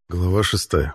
Глава 6.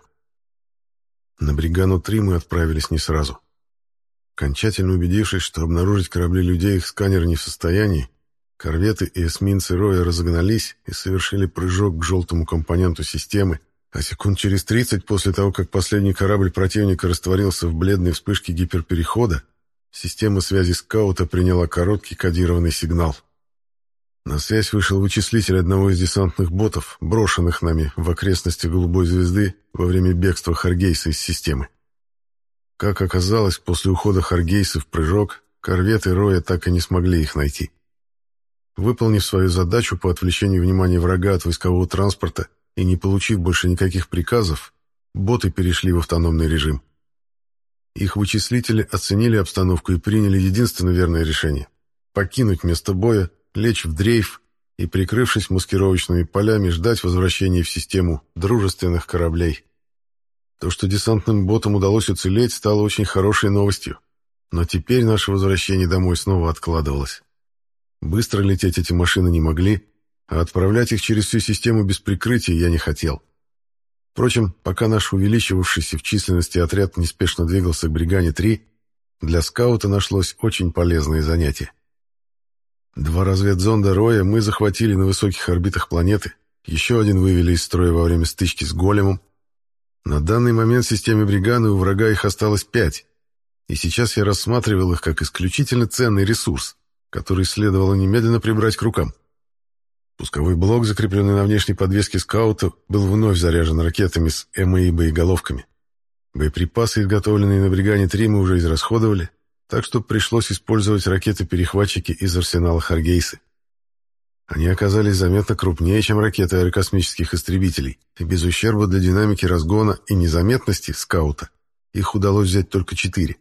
На Бригану-3 мы отправились не сразу. Окончательно убедившись, что обнаружить корабли людей их сканер не в состоянии, корветы и эсминцы Роя разогнались и совершили прыжок к желтому компоненту системы, а секунд через 30 после того, как последний корабль противника растворился в бледной вспышке гиперперехода, система связи скаута приняла короткий кодированный сигнал. На связь вышел вычислитель одного из десантных ботов, брошенных нами в окрестности Голубой звезды во время бегства Харгейса из системы. Как оказалось, после ухода Харгейса в прыжок, корветы Роя так и не смогли их найти. Выполнив свою задачу по отвлечению внимания врага от войскового транспорта и не получив больше никаких приказов, боты перешли в автономный режим. Их вычислители оценили обстановку и приняли единственно верное решение — покинуть место боя, лечь в дрейф и, прикрывшись маскировочными полями, ждать возвращения в систему дружественных кораблей. То, что десантным ботам удалось уцелеть, стало очень хорошей новостью. Но теперь наше возвращение домой снова откладывалось. Быстро лететь эти машины не могли, а отправлять их через всю систему без прикрытия я не хотел. Впрочем, пока наш увеличивавшийся в численности отряд неспешно двигался к Бригане-3, для скаута нашлось очень полезное занятие. 2 разведзонда Роя мы захватили на высоких орбитах планеты, еще один вывели из строя во время стычки с Големом. На данный момент в системе Бриганы у врага их осталось 5, и сейчас я рассматривал их как исключительно ценный ресурс, который следовало немедленно прибрать к рукам. Пусковой блок, закрепленный на внешней подвеске скаута, был вновь заряжен ракетами с МАИ боеголовками. Боеприпасы, изготовленные на Бригане-3, мы уже израсходовали, так что пришлось использовать ракеты-перехватчики из арсенала Харгейсы. Они оказались заметно крупнее, чем ракеты аэрокосмических истребителей, и без ущерба для динамики разгона и незаметности скаута их удалось взять только 4.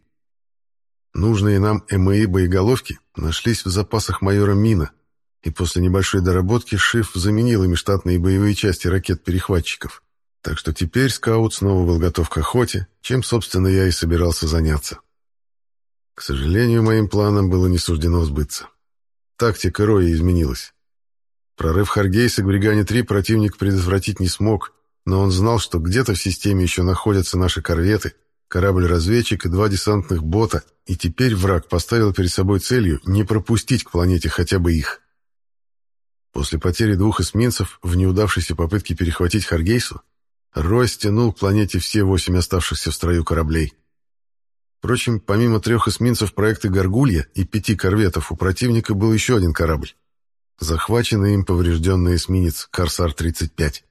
Нужные нам МАИ боеголовки нашлись в запасах майора Мина, и после небольшой доработки Шиф заменил ими штатные боевые части ракет-перехватчиков. Так что теперь скаут снова был готов к охоте, чем, собственно, я и собирался заняться. К сожалению, моим планам было не суждено сбыться. Тактика Роя изменилась. Прорыв Харгейса к Бригане-3 противник предотвратить не смог, но он знал, что где-то в системе еще находятся наши корветы, корабль-разведчик и 2 десантных бота, и теперь враг поставил перед собой целью не пропустить к планете хотя бы их. После потери 2 эсминцев в неудавшейся попытке перехватить Харгейсу, Рой стянул к планете все 8 оставшихся в строю кораблей. Впрочем, помимо 3 эсминцев проекта «Горгулья» и 5 корветов, у противника был еще один корабль. Захваченный им поврежденный эсминец «Корсар-35».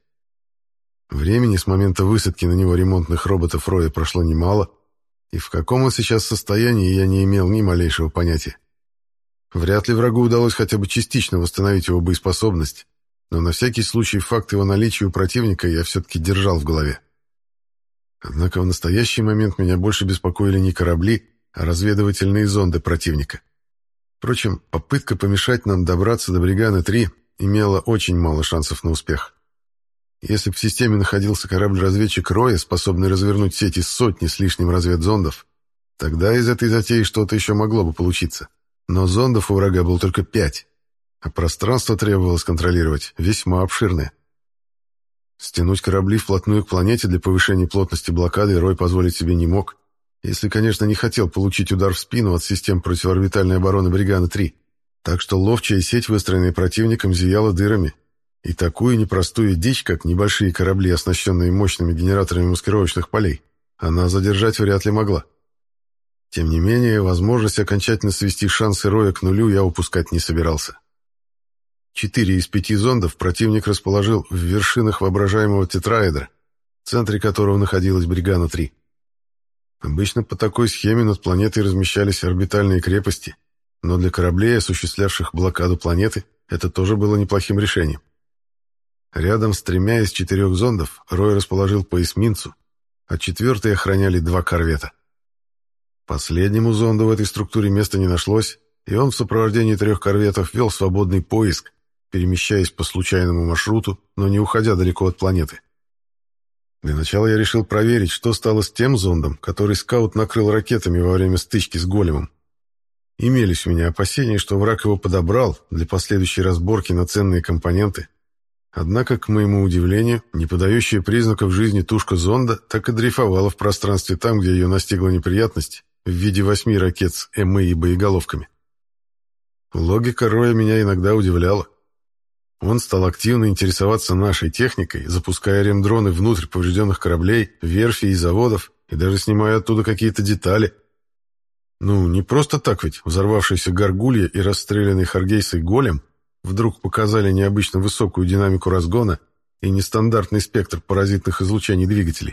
Времени с момента высадки на него ремонтных роботов Роя прошло немало, и в каком он сейчас состоянии, я не имел ни малейшего понятия. Вряд ли врагу удалось хотя бы частично восстановить его боеспособность, но на всякий случай факт его наличия у противника я все-таки держал в голове. Однако в настоящий момент меня больше беспокоили не корабли, а разведывательные зонды противника. Впрочем, попытка помешать нам добраться до Бриганы-3 имела очень мало шансов на успех. Если бы в системе находился корабль-разведчик Роя, способный развернуть сеть из 100 с лишним разведзондов, тогда из этой затеи что-то еще могло бы получиться. Но зондов у врага было только 5, а пространство требовалось контролировать весьма обширное. Стянуть корабли вплотную к планете для повышения плотности блокады Рой позволить себе не мог, если, конечно, не хотел получить удар в спину от систем противорбитальной обороны Бриганы-3. Так что ловчая сеть, выстроенная противником, зияла дырами, и такую непростую дичь, как небольшие корабли, оснащенные мощными генераторами маскировочных полей, она задержать вряд ли могла. Тем не менее, возможность окончательно свести шансы Роя к нулю я упускать не собирался. 4 из 5 зондов противник расположил в вершинах воображаемого тетраэдра, в центре которого находилась Бригана-3. Обычно по такой схеме над планетой размещались орбитальные крепости, но для кораблей, осуществлявших блокаду планеты, это тоже было неплохим решением. Рядом с 3 из 4 зондов Рой расположил по эсминцу, а 4-й охраняли 2 корвета. Последнему зонду в этой структуре места не нашлось, и он в сопровождении 3 корветов вел свободный поиск, перемещаясь по случайному маршруту, но не уходя далеко от планеты. Для начала я решил проверить, что стало с тем зондом, который скаут накрыл ракетами во время стычки с Големом. Имелись у меня опасения, что враг его подобрал для последующей разборки на ценные компоненты, Однако, к моему удивлению, не подающая признаков жизни тушка зонда так и дрейфовала в пространстве там, где ее настигла неприятность, в виде 8 ракет с ЭМИ и боеголовками. Логика Роя меня иногда удивляла. Он стал активно интересоваться нашей техникой, запуская ремдроны внутрь поврежденных кораблей, верфей и заводов, и даже снимая оттуда какие-то детали. Ну, не просто так ведь взорвавшийся горгулья и расстрелянный харгейсой голем вдруг показали необычно высокую динамику разгона и нестандартный спектр паразитных излучений двигателей.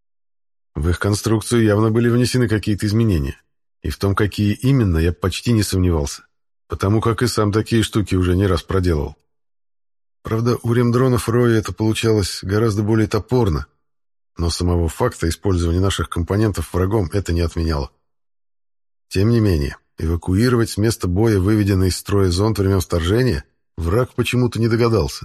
В их конструкцию явно были внесены какие-то изменения, и в том, какие именно, я почти не сомневался, потому как и сам такие штуки уже не раз проделывал. Правда, у ремдронов Роя это получалось гораздо более топорно, но самого факта использования наших компонентов врагом это не отменяло. Тем не менее, эвакуировать с места боя выведенный из строя зонд времен вторжения враг почему-то не догадался.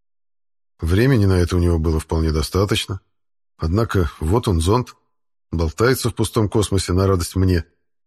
Времени на это у него было вполне достаточно. Однако вот он, зонд, болтается в пустом космосе на радость мне.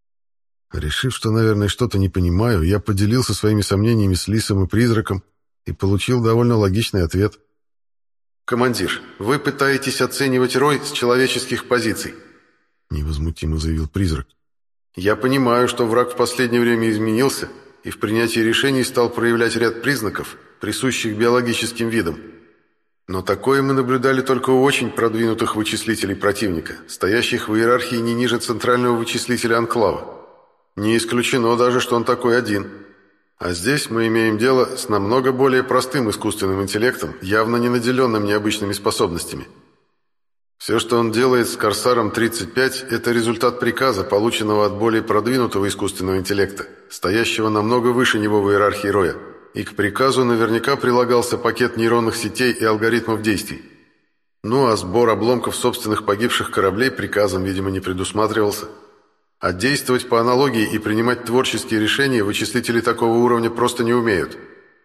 Решив, что, наверное, что-то не понимаю, я поделился своими сомнениями с Лисом и Призраком и получил довольно логичный ответ. «Командир, вы пытаетесь оценивать Рой с человеческих позиций», — невозмутимо заявил Призрак. «Я понимаю, что враг в последнее время изменился и в принятии решений стал проявлять ряд признаков, присущих биологическим видам. Но такое мы наблюдали только у очень продвинутых вычислителей противника, стоящих в иерархии не ниже центрального вычислителя Анклава. Не исключено даже, что он такой один. А здесь мы имеем дело с намного более простым искусственным интеллектом, явно не наделенным необычными способностями. Все, что он делает с Корсаром-35, это результат приказа, полученного от более продвинутого искусственного интеллекта, стоящего намного выше него в иерархии Роя. И к приказу наверняка прилагался пакет нейронных сетей и алгоритмов действий. Ну а сбор обломков собственных погибших кораблей приказом, видимо, не предусматривался. А действовать по аналогии и принимать творческие решения вычислители такого уровня просто не умеют.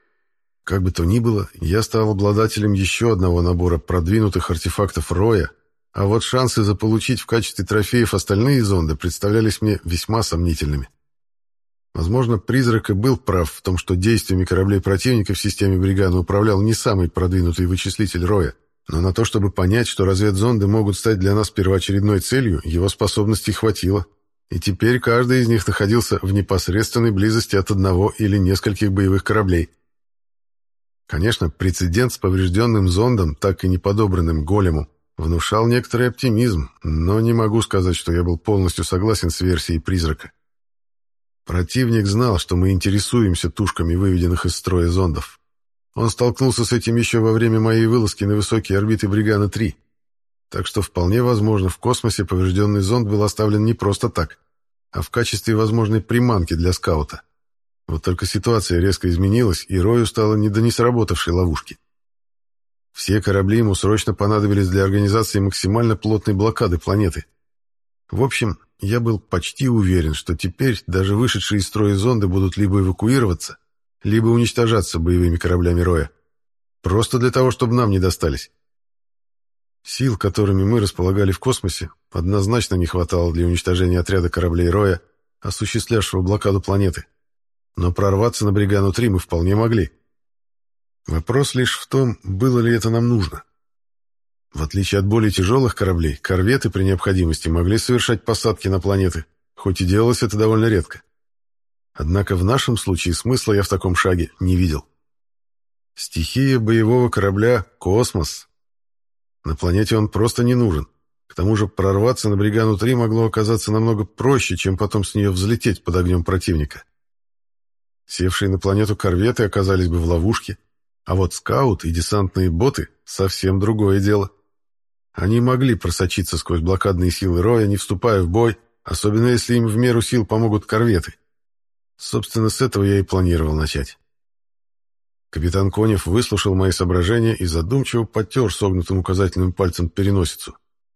Как бы то ни было, я стал обладателем еще одного набора продвинутых артефактов Роя, а вот шансы заполучить в качестве трофеев остальные зонды представлялись мне весьма сомнительными. Возможно, Призрак и был прав в том, что действиями кораблей противника в системе Бригана управлял не самый продвинутый вычислитель Роя, но на то, чтобы понять, что разведзонды могут стать для нас первоочередной целью, его способностей хватило, и теперь каждый из них находился в непосредственной близости от одного или нескольких боевых кораблей. Конечно, прецедент с поврежденным зондом, так и не подобранным големом, внушал некоторый оптимизм, но не могу сказать, что я был полностью согласен с версией Призрака. Противник знал, что мы интересуемся тушками выведенных из строя зондов. Он столкнулся с этим еще во время моей вылазки на высокие орбиты Бригана-3. Так что вполне возможно, в космосе поврежденный зонд был оставлен не просто так, а в качестве возможной приманки для скаута. Вот только ситуация резко изменилась, и Рою стало не до несработавшей ловушки. Все корабли ему срочно понадобились для организации максимально плотной блокады планеты. В общем, я был почти уверен, что теперь даже вышедшие из строя зонды будут либо эвакуироваться, либо уничтожаться боевыми кораблями Роя. Просто для того, чтобы нам не достались. Сил, которыми мы располагали в космосе, однозначно не хватало для уничтожения отряда кораблей Роя, осуществлявшего блокаду планеты. Но прорваться на Бригану-3 мы вполне могли. Вопрос лишь в том, было ли это нам нужно. В отличие от более тяжелых кораблей, корветы при необходимости могли совершать посадки на планеты, хоть и делалось это довольно редко. Однако в нашем случае смысла я в таком шаге не видел. Стихия боевого корабля — космос. На планете он просто не нужен. К тому же прорваться на Бригану-3 могло оказаться намного проще, чем потом с нее взлететь под огнем противника. Севшие на планету корветы оказались бы в ловушке, а вот скаут и десантные боты — совсем другое дело. Они могли просочиться сквозь блокадные силы Роя, не вступая в бой, особенно если им в меру сил помогут корветы. Собственно, с этого я и планировал начать. Капитан Конев выслушал мои соображения и задумчиво потер согнутым указательным пальцем переносицу.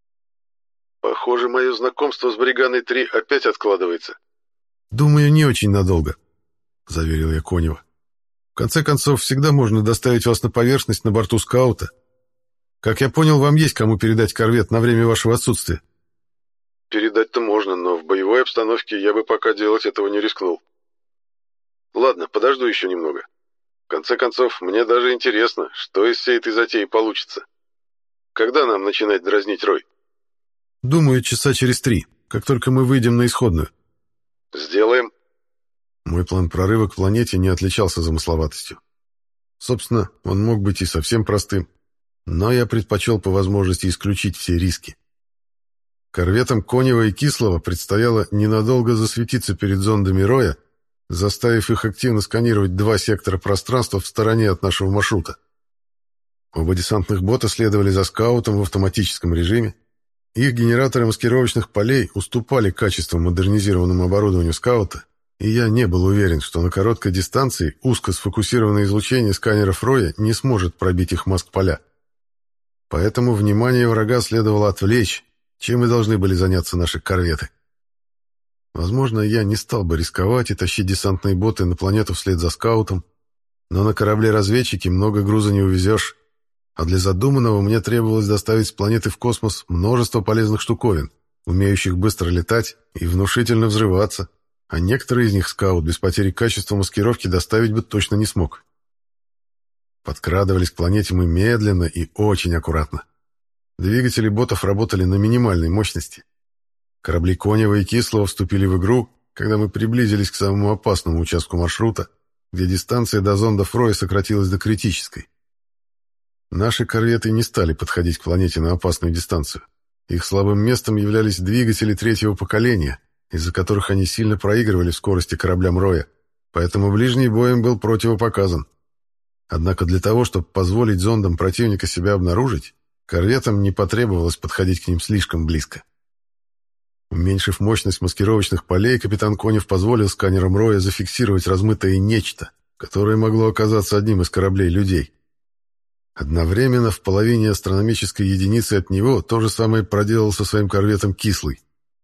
«Похоже, мое знакомство с Бриганой-3 опять откладывается». «Думаю, не очень надолго», — заверил я Конева. «В конце концов, всегда можно доставить вас на поверхность на борту скаута. Как я понял, вам есть кому передать корвет на время вашего отсутствия». «Передать-то можно, но в боевой обстановке я бы пока делать этого не рискнул. Ладно, подожду еще немного. В конце концов, мне даже интересно, что из всей этой затеи получится. Когда нам начинать дразнить Рой? Думаю, часа через 3, как только мы выйдем на исходную. Сделаем. Мой план прорыва к планете не отличался замысловатостью. Собственно, он мог быть и совсем простым, но я предпочел по возможности исключить все риски. Корветам Конева и Кислого предстояло ненадолго засветиться перед зондами Роя, заставив их активно сканировать 2 сектора пространства в стороне от нашего маршрута. Оба десантных бота следовали за скаутом в автоматическом режиме. Их генераторы маскировочных полей уступали качеством модернизированному оборудованию скаута, и я не был уверен, что на короткой дистанции узко сфокусированное излучение сканеров Роя не сможет пробить их маск-поля. Поэтому внимание врага следовало отвлечь, чем и должны были заняться наши корветы. Возможно, я не стал бы рисковать и тащить десантные боты на планету вслед за скаутом, но на корабле-разведчике много груза не увезешь, а для задуманного мне требовалось доставить с планеты в космос множество полезных штуковин, умеющих быстро летать и внушительно взрываться, а некоторые из них скаут без потери качества маскировки доставить бы точно не смог. Подкрадывались к планете мы медленно и очень аккуратно. Двигатели ботов работали на минимальной мощности. Корабли Конева и Кислого вступили в игру, когда мы приблизились к самому опасному участку маршрута, где дистанция до зондов Роя сократилась до критической. Наши корветы не стали подходить к планете на опасную дистанцию. Их слабым местом являлись двигатели 3-го поколения, из-за которых они сильно проигрывали в скорости кораблям Роя, поэтому ближний бой им был противопоказан. Однако для того, чтобы позволить зондам противника себя обнаружить, корветам не потребовалось подходить к ним слишком близко. Уменьшив мощность маскировочных полей, капитан Конев позволил сканерам Роя зафиксировать размытое нечто, которое могло оказаться одним из кораблей людей. Одновременно в половине астрономической единицы от него то же самое проделал со своим корветом Кислый.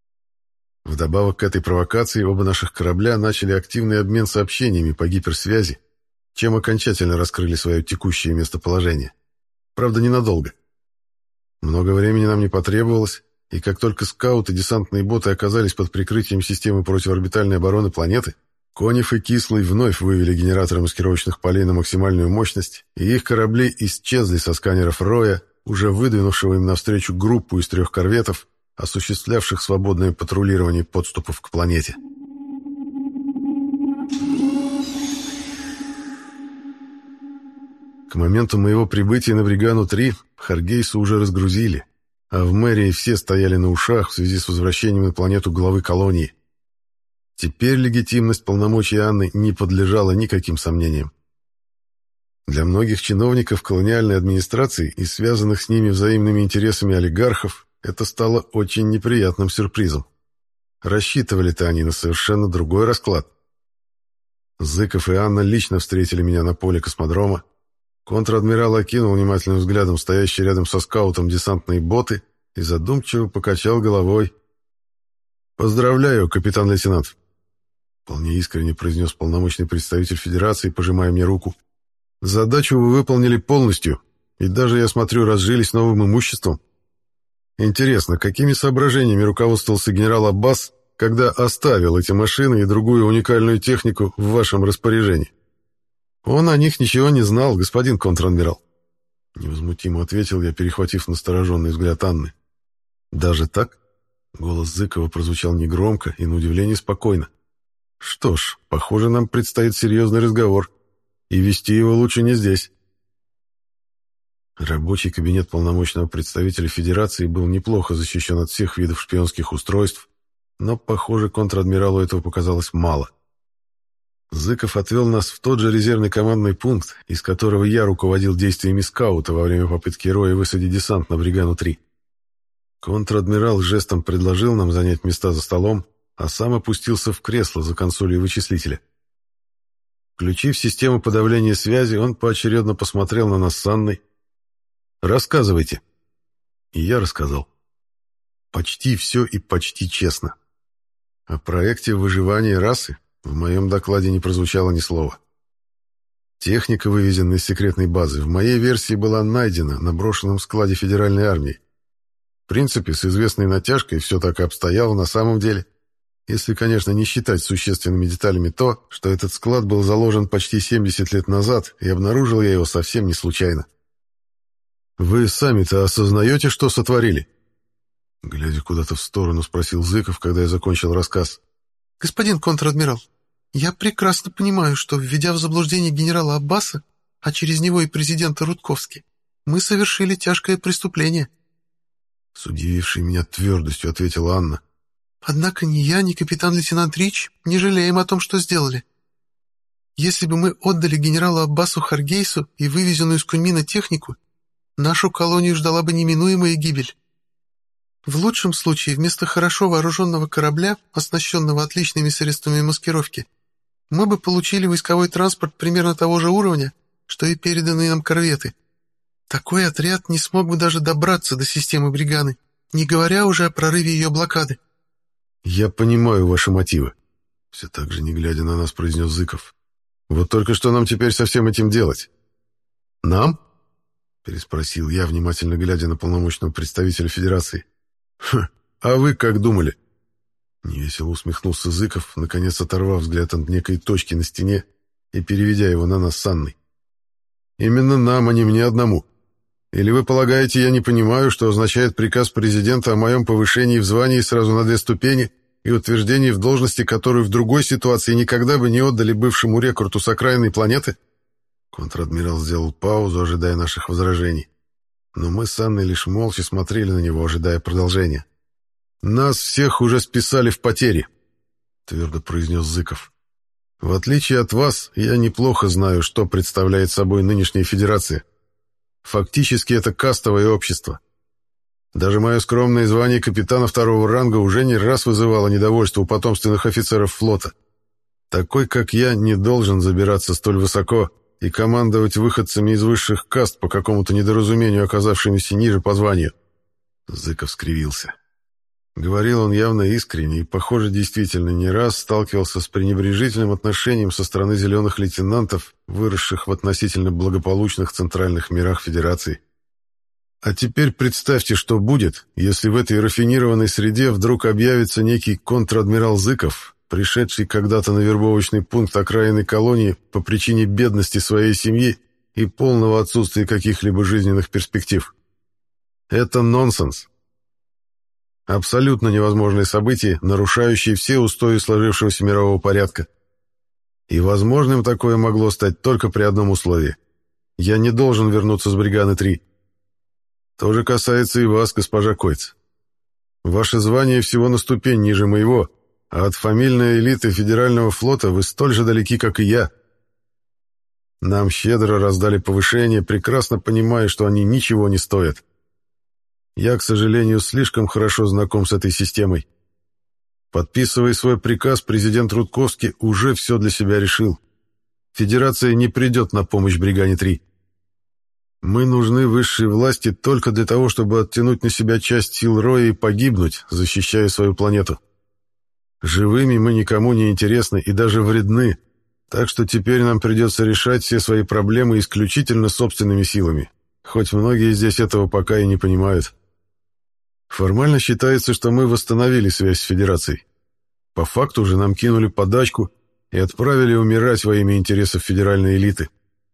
Вдобавок к этой провокации оба наших корабля начали активный обмен сообщениями по гиперсвязи, чем окончательно раскрыли свое текущее местоположение. Правда, ненадолго. Много времени нам не потребовалось, и как только скауты и десантные боты оказались под прикрытием системы противоорбитальной обороны планеты, Конев и Кислый вновь вывели генераторы маскировочных полей на максимальную мощность, и их корабли исчезли со сканеров Роя, уже выдвинувшего им навстречу группу из 3 корветов, осуществлявших свободное патрулирование подступов к планете. К моменту моего прибытия на Бригану-3 Харгейса уже разгрузили, а в мэрии все стояли на ушах в связи с возвращением на планету главы колонии. Теперь легитимность полномочий Анны не подлежала никаким сомнениям. Для многих чиновников колониальной администрации и связанных с ними взаимными интересами олигархов это стало очень неприятным сюрпризом. Рассчитывали-то они на совершенно другой расклад. Зыков и Анна лично встретили меня на поле космодрома. Контр-адмирал окинул внимательным взглядом стоящие рядом со скаутом десантные боты и задумчиво покачал головой. «Поздравляю, капитан-лейтенант!» Вполне искренне произнес полномочный представитель Федерации, пожимая мне руку. «Задачу вы выполнили полностью, и даже, я смотрю, разжились новым имуществом. Интересно, какими соображениями руководствовался генерал Аббас, когда оставил эти машины и другую уникальную технику в вашем распоряжении?» «Он о них ничего не знал, господин контр-адмирал», — невозмутимо ответил я, перехватив настороженный взгляд Анны. «Даже так?» — голос Зыкова прозвучал негромко и, на удивление, спокойно. «Что ж, похоже, нам предстоит серьезный разговор, и вести его лучше не здесь». Рабочий кабинет полномочного представителя Федерации был неплохо защищен от всех видов шпионских устройств, но, похоже, контр-адмиралу этого показалось мало. Зыков отвел нас в тот же резервный командный пункт, из которого я руководил действиями скаута во время попытки Роя высадить десант на Бригану-3. Контр-адмирал жестом предложил нам занять места за столом, а сам опустился в кресло за консолью вычислителя. Включив систему подавления связи, он поочередно посмотрел на нас с Анной. «Рассказывайте». И я рассказал. Почти все и почти честно. О проекте выживания расы в моем докладе не прозвучало ни слова. Техника, вывезенная из секретной базы, в моей версии была найдена на брошенном складе Федеральной армии. В принципе, с известной натяжкой все так и обстояло на самом деле. Если, конечно, не считать существенными деталями то, что этот склад был заложен почти 70 лет назад, и обнаружил я его совсем не случайно. «Вы сами-то осознаете, что сотворили?» Глядя куда-то в сторону, спросил Зыков, когда я закончил рассказ. «Господин контр-адмирал, я прекрасно понимаю, что, введя в заблуждение генерала Аббаса, а через него и президента Рудковски, мы совершили тяжкое преступление». С удивившей меня твердостью ответила Анна. «Однако ни я, ни капитан-лейтенант Рич не жалеем о том, что сделали. Если бы мы отдали генералу Аббасу Харгейсу и вывезенную из Куньмина технику, нашу колонию ждала бы неминуемая гибель. В лучшем случае, вместо хорошо вооруженного корабля, оснащенного отличными средствами маскировки, мы бы получили войсковой транспорт примерно того же уровня, что и переданные нам корветы. Такой отряд не смог бы даже добраться до системы Бриганы, не говоря уже о прорыве ее блокады». «Я понимаю ваши мотивы», — все так же не глядя на нас произнес Зыков. «Вот только что нам теперь со всем этим делать?» «Нам?» — переспросил я, внимательно глядя на полномочного представителя Федерации. А вы как думали?» Невесело усмехнулся Зыков, наконец оторвав взгляд от некой точки на стене и переведя его на нас с Анной. «Именно нам, а не мне одному. Или вы полагаете, я не понимаю, что означает приказ президента о моем повышении в звании сразу на 2 ступени и утверждении в должности, которую в другой ситуации никогда бы не отдали бывшему рекруту с окраинной планеты?» Контр-адмирал сделал паузу, ожидая наших возражений. Но мы с Анной лишь молча смотрели на него, ожидая продолжения. «Нас всех уже списали в потери», — твердо произнес Зыков. «В отличие от вас, я неплохо знаю, что представляет собой нынешняя Федерация. Фактически это кастовое общество. Даже мое скромное звание капитана 2-го ранга уже не раз вызывало недовольство у потомственных офицеров флота. Такой, как я, не должен забираться столь высоко и командовать выходцами из высших каст по какому-то недоразумению, оказавшимися ниже по званию». Зыков скривился. Говорил он явно искренне и, похоже, действительно не раз сталкивался с пренебрежительным отношением со стороны зеленых лейтенантов, выросших в относительно благополучных центральных мирах Федерации. А теперь представьте, что будет, если в этой рафинированной среде вдруг объявится некий контр-адмирал Зыков, пришедший когда-то на вербовочный пункт окраинной колонии по причине бедности своей семьи и полного отсутствия каких-либо жизненных перспектив. Это нонсенс. Абсолютно невозможное событие, нарушающее все устои сложившегося мирового порядка. И возможным такое могло стать только при одном условии. Я не должен вернуться с Бриганы-3. То же касается и вас, госпожа Койц. Ваше звание всего на ступень ниже моего, а от фамильной элиты Федерального флота вы столь же далеки, как и я. Нам щедро раздали повышения, прекрасно понимая, что они ничего не стоят. Я, к сожалению, слишком хорошо знаком с этой системой. Подписывая свой приказ, президент Рудковский уже все для себя решил. Федерация не придет на помощь Бригане-3. Мы нужны высшей власти только для того, чтобы оттянуть на себя часть сил Роя и погибнуть, защищая свою планету. Живыми мы никому не интересны и даже вредны, так что теперь нам придется решать все свои проблемы исключительно собственными силами, хоть многие здесь этого пока и не понимают. Формально считается, что мы восстановили связь с Федерацией. По факту же нам кинули подачку и отправили умирать во имя интересов федеральной элиты.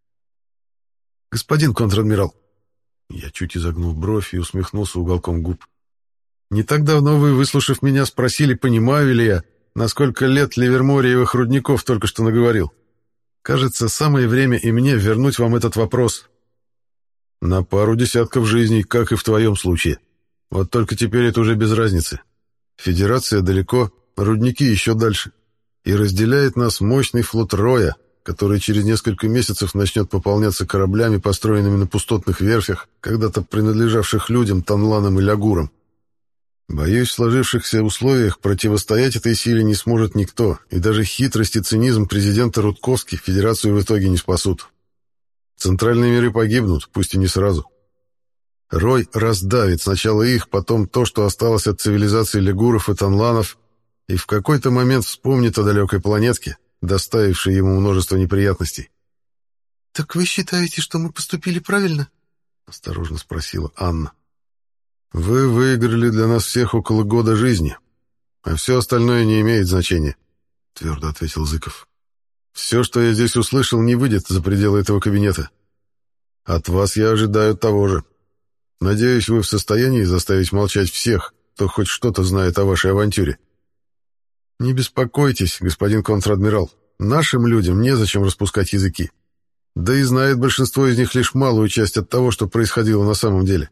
«Господин контр-адмирал», я чуть изогнул бровь и усмехнулся уголком губ, «не так давно вы, выслушав меня, спросили, понимаю ли я, на сколько лет ливермориевых рудников только что наговорил. Кажется, самое время и мне вернуть вам этот вопрос. На пару десятков жизней, как и в твоем случае. Вот только теперь это уже без разницы. Федерация далеко, рудники еще дальше. И разделяет нас мощный флот Роя, который через несколько месяцев начнет пополняться кораблями, построенными на пустотных верфях, когда-то принадлежавших людям, Танланам и Лягурам. Боюсь, в сложившихся условиях противостоять этой силе не сможет никто, и даже хитрость и цинизм президента Рудковски Федерацию в итоге не спасут. Центральные миры погибнут, пусть и не сразу. Рой раздавит сначала их, потом то, что осталось от цивилизации лягуров и танланов, и в какой-то момент вспомнит о далекой планетке, доставившей ему множество неприятностей. «Так вы считаете, что мы поступили правильно?» — осторожно спросила Анна. «Вы выиграли для нас всех около года жизни, а все остальное не имеет значения», — твердо ответил Зыков. «Все, что я здесь услышал, не выйдет за пределы этого кабинета. От вас я ожидаю того же. Надеюсь, вы в состоянии заставить молчать всех, кто хоть что-то знает о вашей авантюре». «Не беспокойтесь, господин контр-адмирал, нашим людям незачем распускать языки. Да и знает большинство из них лишь малую часть от того, что происходило на самом деле.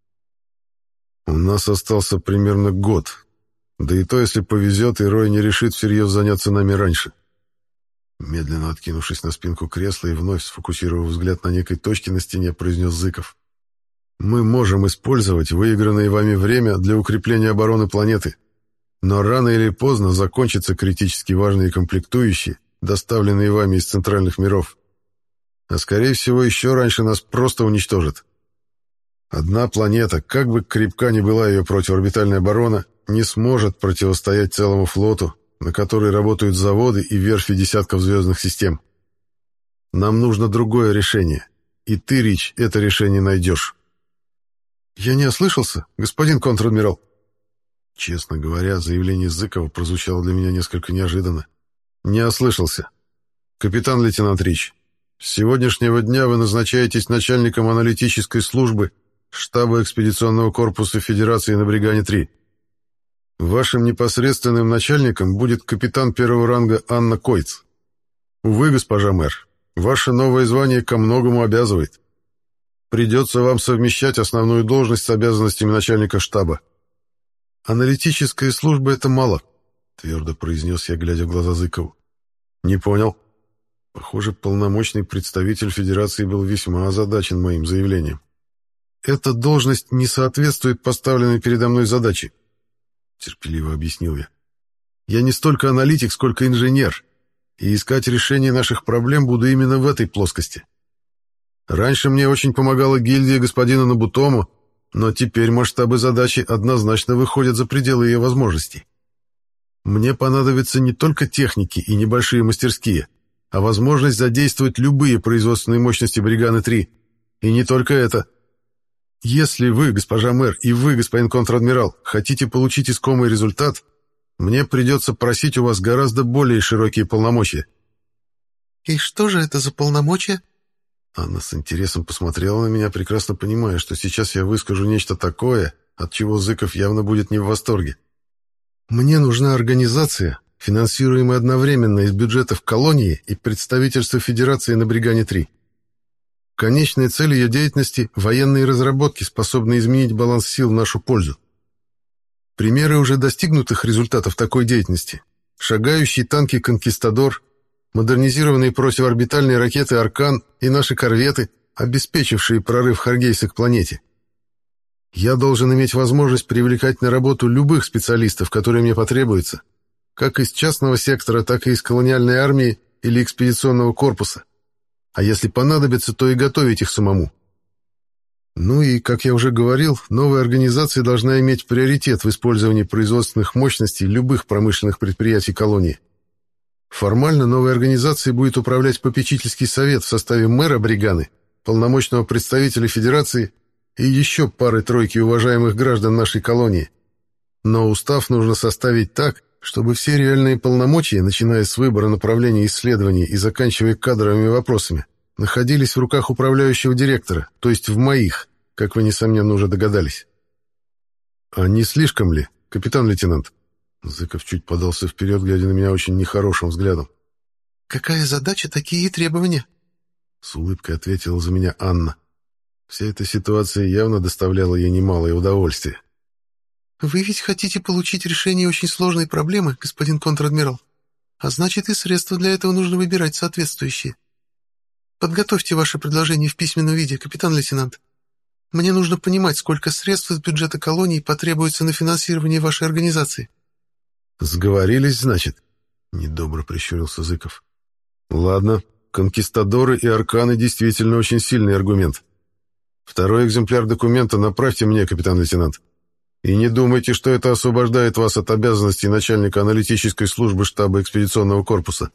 У нас остался примерно год, да и то, если повезет, и Рой не решит всерьез заняться нами раньше». Медленно откинувшись на спинку кресла и вновь сфокусировав взгляд на некой точке на стене, произнес Зыков: «Мы можем использовать выигранное вами время для укрепления обороны планеты, но рано или поздно закончатся критически важные комплектующие, доставленные вами из центральных миров. А скорее всего, еще раньше нас просто уничтожат. Одна планета, как бы крепка ни была ее противоорбитальная оборона, не сможет противостоять целому флоту, на который работают заводы и верфи десятков звездных систем. Нам нужно другое решение, и ты, Рич, это решение найдешь». «Я не ослышался, господин контр-адмирал?» Честно говоря, заявление Зыкова прозвучало для меня несколько неожиданно. «Не ослышался. Капитан-лейтенант Рич, с сегодняшнего дня вы назначаетесь начальником аналитической службы штаба экспедиционного корпуса Федерации на Бригане-3. Вашим непосредственным начальником будет капитан первого ранга Анна Койц. Увы, госпожа мэр, ваше новое звание ко многому обязывает. Придется вам совмещать основную должность с обязанностями начальника штаба». «Аналитическая служба — это мало», — твердо произнес я, глядя в глаза Зыкову. «Не понял». Похоже, полномочный представитель Федерации был весьма озадачен моим заявлением. «Эта должность не соответствует поставленной передо мной задаче», — терпеливо объяснил я. «Я не столько аналитик, сколько инженер, и искать решение наших проблем буду именно в этой плоскости. Раньше мне очень помогала гильдия господина Набутомо, но теперь масштабы задачи однозначно выходят за пределы ее возможностей. Мне понадобятся не только техники и небольшие мастерские, а возможность задействовать любые производственные мощности Бриганы-3. И не только это. Если вы, госпожа мэр, и вы, господин контр-адмирал, хотите получить искомый результат, мне придется просить у вас гораздо более широкие полномочия». «И что же это за полномочия?» Анна с интересом посмотрела на меня, прекрасно понимая, что сейчас я выскажу нечто такое, от чего Зыков явно будет не в восторге. «Мне нужна организация, финансируемая одновременно из бюджетов колонии и представительства Федерации на Бригане-3. Конечная цель ее деятельности — военные разработки, способные изменить баланс сил в нашу пользу. Примеры уже достигнутых результатов такой деятельности — шагающие танки «Конкистадор», модернизированные противоорбитальные ракеты «Аркан» и наши корветы, обеспечившие прорыв Харгейса к планете. Я должен иметь возможность привлекать на работу любых специалистов, которые мне потребуются, как из частного сектора, так и из колониальной армии или экспедиционного корпуса. А если понадобится, то и готовить их самому. Ну и, как я уже говорил, новая организация должна иметь приоритет в использовании производственных мощностей любых промышленных предприятий колонии. Формально новой организацией будет управлять попечительский совет в составе мэра Бриганы, полномочного представителя Федерации и еще пары-тройки уважаемых граждан нашей колонии. Но устав нужно составить так, чтобы все реальные полномочия, начиная с выбора направления исследований и заканчивая кадровыми вопросами, находились в руках управляющего директора, то есть в моих, как вы, несомненно, уже догадались. «А не слишком ли, капитан-лейтенант?» Зыков чуть подался вперед, глядя на меня очень нехорошим взглядом. «Какая задача, такие и требования», — с улыбкой ответила за меня Анна. Вся эта ситуация явно доставляла ей немалое удовольствие. «Вы ведь хотите получить решение очень сложной проблемы, господин контр-адмирал, а значит, и средства для этого нужно выбирать соответствующие. Подготовьте ваше предложение в письменном виде, капитан-лейтенант. Мне нужно понимать, сколько средств из бюджета колонии потребуется на финансирование вашей организации». «Сговорились, значит?» — недобро прищурился Зыков. «Ладно, конкистадоры и арканы действительно очень сильный аргумент. Второй экземпляр документа направьте мне, капитан-лейтенант. И не думайте, что это освобождает вас от обязанностей начальника аналитической службы штаба экспедиционного корпуса.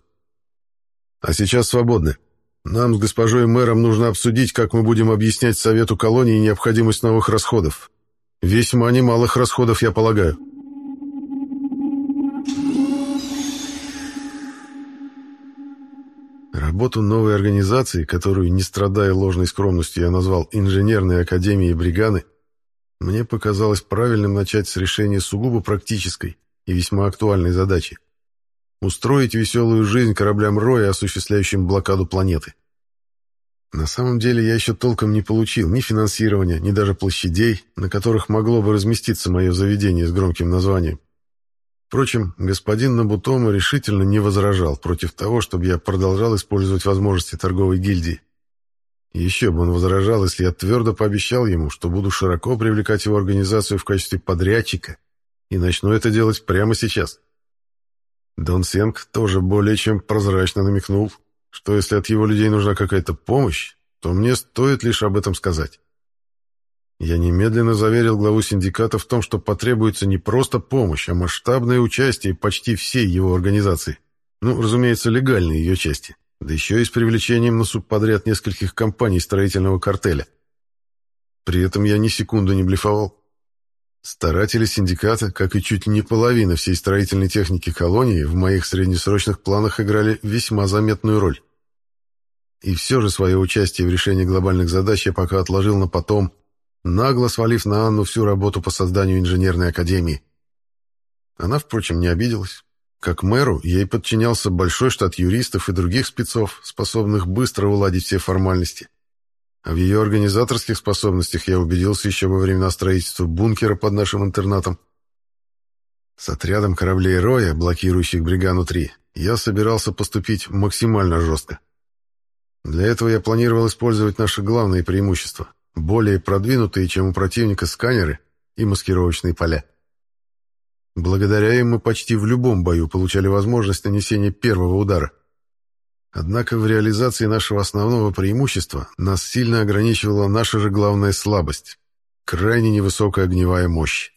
А сейчас свободны. Нам с госпожой мэром нужно обсудить, как мы будем объяснять Совету колонии необходимость новых расходов. Весьма немалых расходов, я полагаю». Работу новой организации, которую, не страдая ложной скромностью, я назвал «Инженерной академией Бриганы», мне показалось правильным начать с решения сугубо практической и весьма актуальной задачи — устроить веселую жизнь кораблям Роя, осуществляющим блокаду планеты. На самом деле я еще толком не получил ни финансирования, ни даже площадей, на которых могло бы разместиться мое заведение с громким названием. Впрочем, господин Нобутомо решительно не возражал против того, чтобы я продолжал использовать возможности торговой гильдии. Еще бы он возражал, если я твердо пообещал ему, что буду широко привлекать его организацию в качестве подрядчика, и начну это делать прямо сейчас. Дон Сенг тоже более чем прозрачно намекнул, что если от его людей нужна какая-то помощь, то мне стоит лишь об этом сказать. Я немедленно заверил главу синдиката в том, что потребуется не просто помощь, а масштабное участие почти всей его организации. Ну, разумеется, легальной ее части. Да еще и с привлечением на субподряд нескольких компаний строительного картеля. При этом я ни секунды не блефовал. Старатели синдиката, как и чуть ли не половина всей строительной техники колонии, в моих среднесрочных планах играли весьма заметную роль. И все же свое участие в решении глобальных задач я пока отложил на потом, нагло свалив на Анну всю работу по созданию инженерной академии. Она, впрочем, не обиделась. Как мэру ей подчинялся большой штат юристов и других спецов, способных быстро уладить все формальности. А в ее организаторских способностях я убедился еще во времена строительства бункера под нашим интернатом. С отрядом кораблей Роя, блокирующих Бригану-3, я собирался поступить максимально жестко. Для этого я планировал использовать наши главные преимущества, более продвинутые, чем у противника, сканеры и маскировочные поля. Благодаря им мы почти в любом бою получали возможность нанесения первого удара. Однако в реализации нашего основного преимущества нас сильно ограничивала наша же главная слабость — крайне невысокая огневая мощь.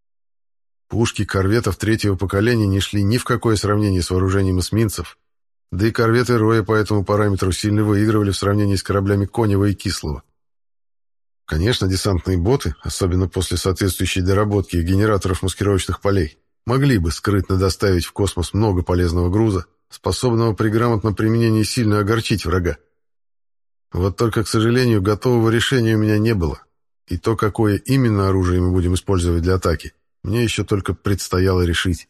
Пушки корветов третьего поколения не шли ни в какое сравнение с вооружением эсминцев, да и корветы Роя по этому параметру сильно выигрывали в сравнении с кораблями Конева и Кислого. Конечно, десантные боты, особенно после соответствующей доработки генераторов маскировочных полей, могли бы скрытно доставить в космос много полезного груза, способного при грамотном применении сильно огорчить врага. Вот только, к сожалению, готового решения у меня не было, и то, какое именно оружие мы будем использовать для атаки, мне еще только предстояло решить.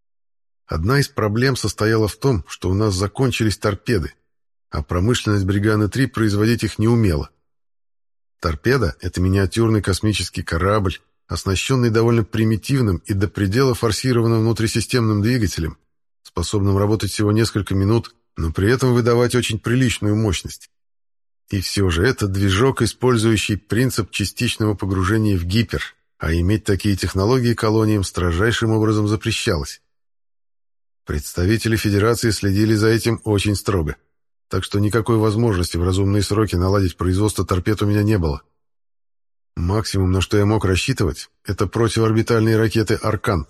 Одна из проблем состояла в том, что у нас закончились торпеды, а промышленность Бриганы-3 производить их не умела. Торпеда — это миниатюрный космический корабль, оснащенный довольно примитивным и до предела форсированным внутрисистемным двигателем, способным работать всего несколько минут, но при этом выдавать очень приличную мощность. И все же это движок, использующий принцип частичного погружения в гипер, а иметь такие технологии колониям строжайшим образом запрещалось. Представители Федерации следили за этим очень строго. Так что никакой возможности в разумные сроки наладить производство торпед у меня не было. Максимум, на что я мог рассчитывать, это противоорбитальные ракеты «Аркан».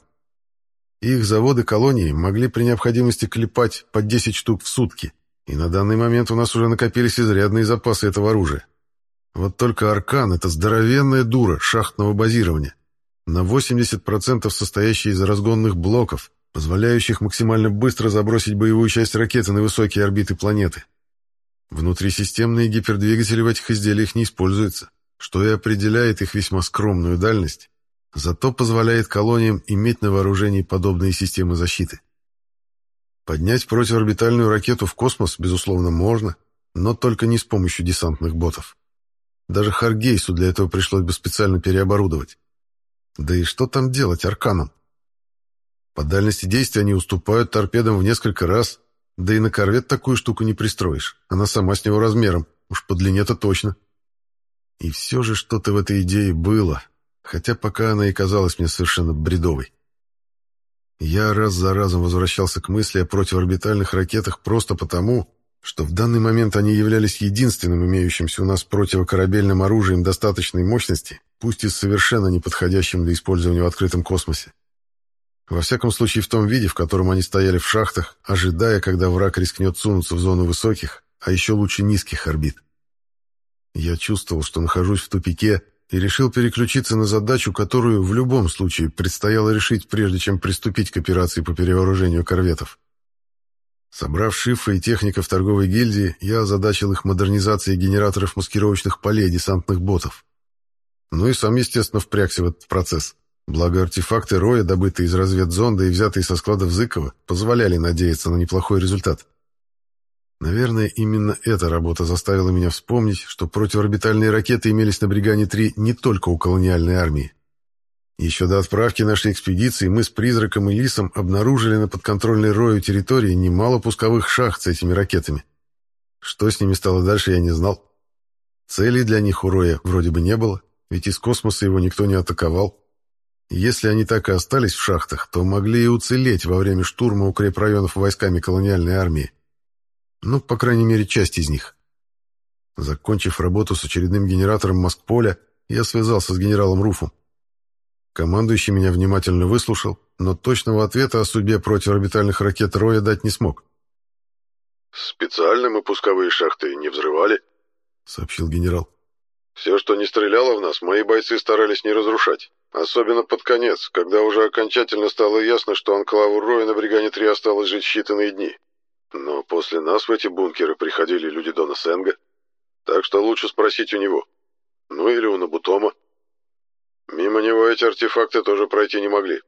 Их заводы колонии могли при необходимости клепать по 10 штук в сутки, и на данный момент у нас уже накопились изрядные запасы этого оружия. Вот только «Аркан» — это здоровенная дура шахтного базирования, на 80% состоящая из разгонных блоков, позволяющих максимально быстро забросить боевую часть ракеты на высокие орбиты планеты. Внутрисистемные гипердвигатели в этих изделиях не используются, что и определяет их весьма скромную дальность, зато позволяет колониям иметь на вооружении подобные системы защиты. Поднять противоорбитальную ракету в космос, безусловно, можно, но только не с помощью десантных ботов. Даже Харгейсу для этого пришлось бы специально переоборудовать. Да и что там делать Арканам? По дальности действия они уступают торпедам в несколько раз, да и на корвет такую штуку не пристроишь, она сама с него размером, уж по длине-то точно. И все же что-то в этой идее было, хотя пока она и казалась мне совершенно бредовой. Я раз за разом возвращался к мысли о противоорбитальных ракетах просто потому, что в данный момент они являлись единственным имеющимся у нас противокорабельным оружием достаточной мощности, пусть и совершенно неподходящим для использования в открытом космосе. Во всяком случае, в том виде, в котором они стояли в шахтах, ожидая, когда враг рискнет сунуться в зону высоких, а еще лучше низких орбит. Я чувствовал, что нахожусь в тупике, и решил переключиться на задачу, которую в любом случае предстояло решить, прежде чем приступить к операции по перевооружению корветов. Собрав Шифа и техников торговой гильдии, я озадачил их модернизацией генераторов маскировочных полей десантных ботов. Ну и сам, естественно, впрягся в этот процесс. Благо артефакты Роя, добытые из разведзонда и взятые со складов Зыкова, позволяли надеяться на неплохой результат. Наверное, именно эта работа заставила меня вспомнить, что противорбитальные ракеты имелись на Бригане-3 не только у колониальной армии. Еще до отправки нашей экспедиции мы с Призраком и Лисом обнаружили на подконтрольной Рою территории немало пусковых шахт с этими ракетами. Что с ними стало дальше, я не знал. Целей для них у Роя вроде бы не было, ведь из космоса его никто не атаковал. И если они так и остались в шахтах, то могли и уцелеть во время штурма укрепрайонов войсками колониальной армии. Ну, по крайней мере, часть из них. Закончив работу с очередным генератором Москполя, я связался с генералом Руфом. Командующий меня внимательно выслушал, но точного ответа о судьбе противорбитальных ракет Роя дать не смог. «Специально мы пусковые шахты не взрывали», — сообщил генерал. «Все, что не стреляло в нас, мои бойцы старались не разрушать. Особенно под конец, когда уже окончательно стало ясно, что анклаву Роя на Бригане-3 осталось жить считанные дни. Но после нас в эти бункеры приходили люди Дона Сенга, так что лучше спросить у него. Ну или у Набутома. Мимо него эти артефакты тоже пройти не могли».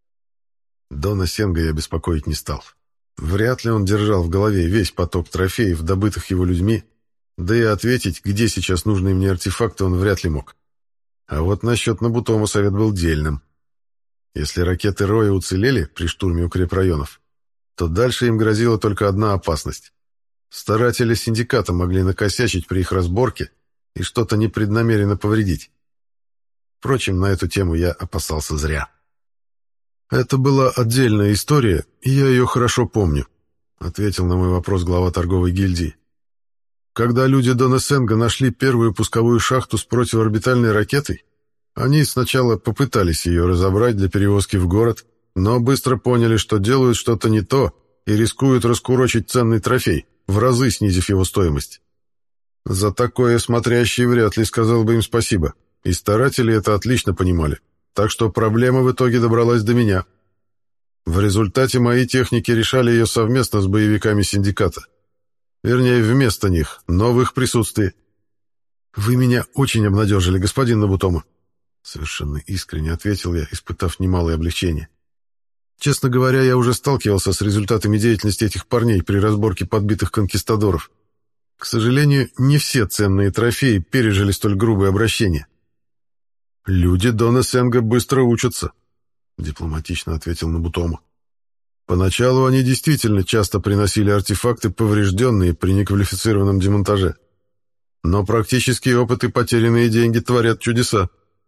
Дона Сенга я беспокоить не стал. Вряд ли он держал в голове весь поток трофеев, добытых его людьми, да и ответить, где сейчас нужные мне артефакты, он вряд ли мог. А вот насчет Набутома совет был дельным. Если ракеты Роя уцелели при штурме укрепрайонов, то дальше им грозила только одна опасность. Старатели синдиката могли накосячить при их разборке и что-то непреднамеренно повредить. Впрочем, на эту тему я опасался зря. «Это была отдельная история, и я ее хорошо помню», — ответил на мой вопрос глава торговой гильдии. «Когда люди Дона Сенга нашли первую пусковую шахту с противорбитальной ракетой, они сначала попытались ее разобрать для перевозки в город, но быстро поняли, что делают что-то не то и рискуют раскурочить ценный трофей, в разы снизив его стоимость. За такое смотрящий вряд ли сказал бы им спасибо, и старатели это отлично понимали, так что проблема в итоге добралась до меня. В результате мои техники решали ее совместно с боевиками синдиката. Вернее, вместо них, но в их присутствии. «Вы меня очень обнадежили, господин Набутома», — совершенно искренне ответил я, испытав немалое облегчение. Честно говоря, я уже сталкивался с результатами деятельности этих парней при разборке подбитых конкистадоров. К сожалению, не все ценные трофеи пережили столь грубое обращение. «Люди Дона Сенга быстро учатся», — дипломатично ответил Набутома. «Поначалу они действительно часто приносили артефакты, поврежденные при неквалифицированном демонтаже. Но практический опыт и потерянные деньги творят чудеса.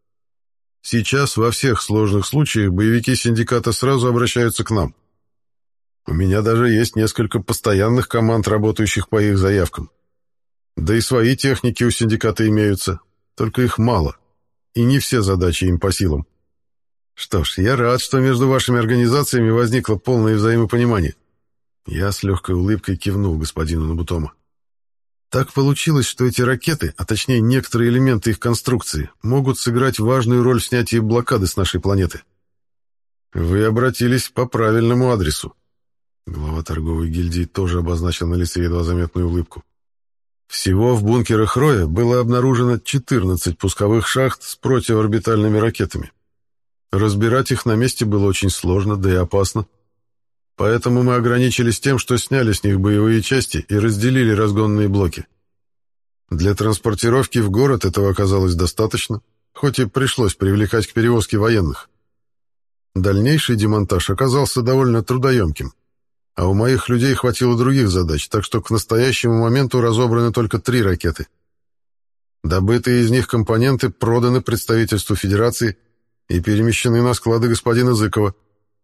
Сейчас во всех сложных случаях боевики синдиката сразу обращаются к нам. У меня даже есть несколько постоянных команд, работающих по их заявкам. Да и свои техники у синдиката имеются, только их мало, и не все задачи им по силам. Что ж, я рад, что между вашими организациями возникло полное взаимопонимание». Я с легкой улыбкой кивнул господину Набутома. Так получилось, что эти ракеты, а точнее некоторые элементы их конструкции, могут сыграть важную роль в снятии блокады с нашей планеты. Вы обратились по правильному адресу. Глава торговой гильдии тоже обозначил на лице едва заметную улыбку. Всего в бункерах Роя было обнаружено 14 пусковых шахт с противорбитальными ракетами. Разбирать их на месте было очень сложно, да и опасно. Поэтому мы ограничились тем, что сняли с них боевые части и разделили разгонные блоки. Для транспортировки в город этого оказалось достаточно, хоть и пришлось привлекать к перевозке военных. Дальнейший демонтаж оказался довольно трудоемким, а у моих людей хватило других задач, так что к настоящему моменту разобраны только 3 ракеты. Добытые из них компоненты проданы представительству Федерации и перемещены на склады господина Зыкова.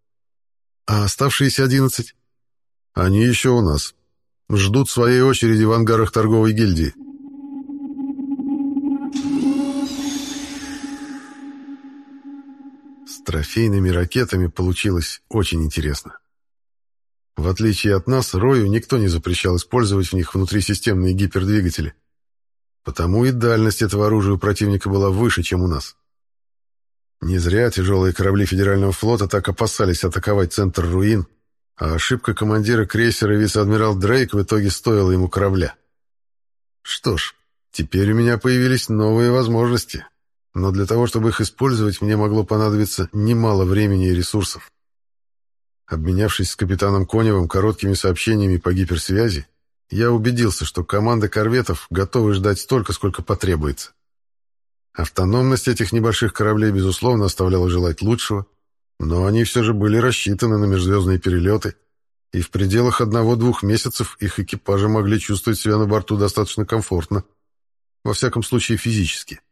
А оставшиеся 11? Они еще у нас. Ждут своей очереди в ангарах торговой гильдии. С трофейными ракетами получилось очень интересно. В отличие от нас, Рою никто не запрещал использовать в них внутрисистемные гипердвигатели. Потому и дальность этого оружия у противника была выше, чем у нас. Не зря тяжелые корабли Федерального флота так опасались атаковать центр руин, а ошибка командира крейсера вице-адмирал Дрейк в итоге стоила ему корабля. Что ж, теперь у меня появились новые возможности, но для того, чтобы их использовать, мне могло понадобиться немало времени и ресурсов. Обменявшись с капитаном Коневым короткими сообщениями по гиперсвязи, я убедился, что команда корветов готовы ждать столько, сколько потребуется. Автономность этих небольших кораблей, безусловно, оставляла желать лучшего, но они все же были рассчитаны на межзвездные перелеты, и в пределах 1-2 месяцев их экипажи могли чувствовать себя на борту достаточно комфортно, во всяком случае физически.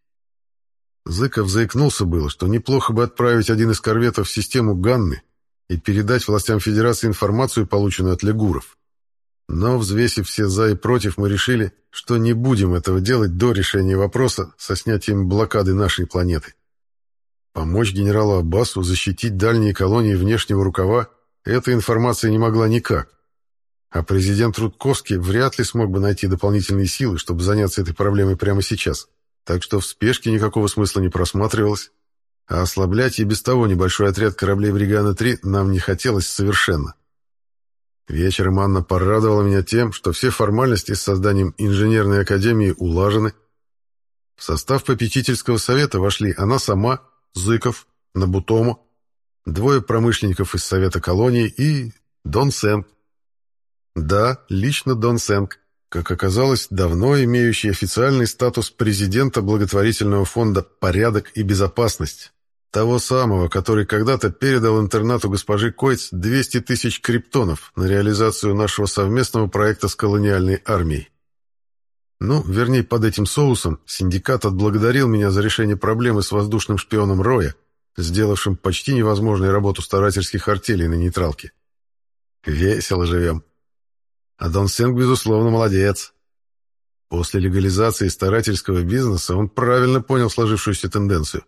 Зыков заикнулся было, что неплохо бы отправить один из корветов в систему Ганны и передать властям Федерации информацию, полученную от легуров. Но, взвесив все «за» и «против», мы решили, что не будем этого делать до решения вопроса со снятием блокады нашей планеты. Помочь генералу Аббасу защитить дальние колонии внешнего рукава эта информация не могла никак. А президент Рудковский вряд ли смог бы найти дополнительные силы, чтобы заняться этой проблемой прямо сейчас. Так что в спешке никакого смысла не просматривалось, а ослаблять и без того небольшой отряд кораблей «Бригана-3» нам не хотелось совершенно. Вечером Анна порадовала меня тем, что все формальности с созданием инженерной академии улажены. В состав попечительского совета вошли она сама, Зыков, Набутомо, 2 промышленников из совета колонии и Дон Сэнг. Да, лично Дон Сэнг, как оказалось, давно имеющий официальный статус президента благотворительного фонда «Порядок и безопасность», того самого, который когда-то передал интернату госпожи Койц 200 тысяч криптонов на реализацию нашего совместного проекта с колониальной армией. Ну, вернее, под этим соусом синдикат отблагодарил меня за решение проблемы с воздушным шпионом Роя, сделавшим почти невозможной работу старательских артелей на нейтралке. Весело живем. А Дон Сенг, безусловно, молодец. После легализации старательского бизнеса он правильно понял сложившуюся тенденцию.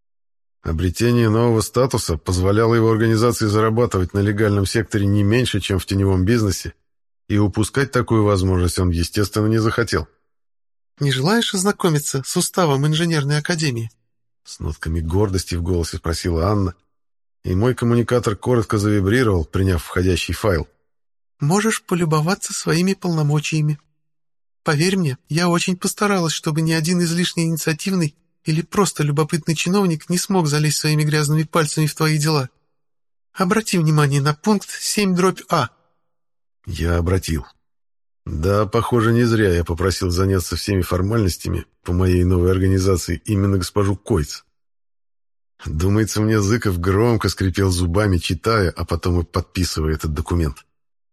Обретение нового статуса позволяло его организации зарабатывать на легальном секторе не меньше, чем в теневом бизнесе, и упускать такую возможность он, естественно, не захотел. «Не желаешь ознакомиться с уставом инженерной академии?» С нотками гордости в голосе спросила Анна, и мой коммуникатор коротко завибрировал, приняв входящий файл. «Можешь полюбоваться своими полномочиями. Поверь мне, я очень постаралась, чтобы ни один излишне инициативный или просто любопытный чиновник не смог залезть своими грязными пальцами в твои дела. Обрати внимание на пункт 7/А». Я обратил. Да, похоже, не зря я попросил заняться всеми формальностями по моей новой организации именно госпожу Койц. Думается, мне Зыков громко скрипел зубами, читая, а потом и подписывая этот документ.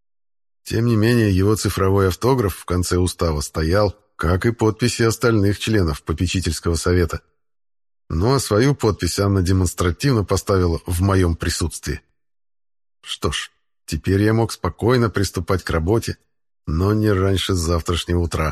Тем не менее, его цифровой автограф в конце устава стоял, как и подписи остальных членов попечительского совета. Ну а свою подпись Анна демонстративно поставила в моем присутствии. Что ж, теперь я мог спокойно приступать к работе, но не раньше завтрашнего утра.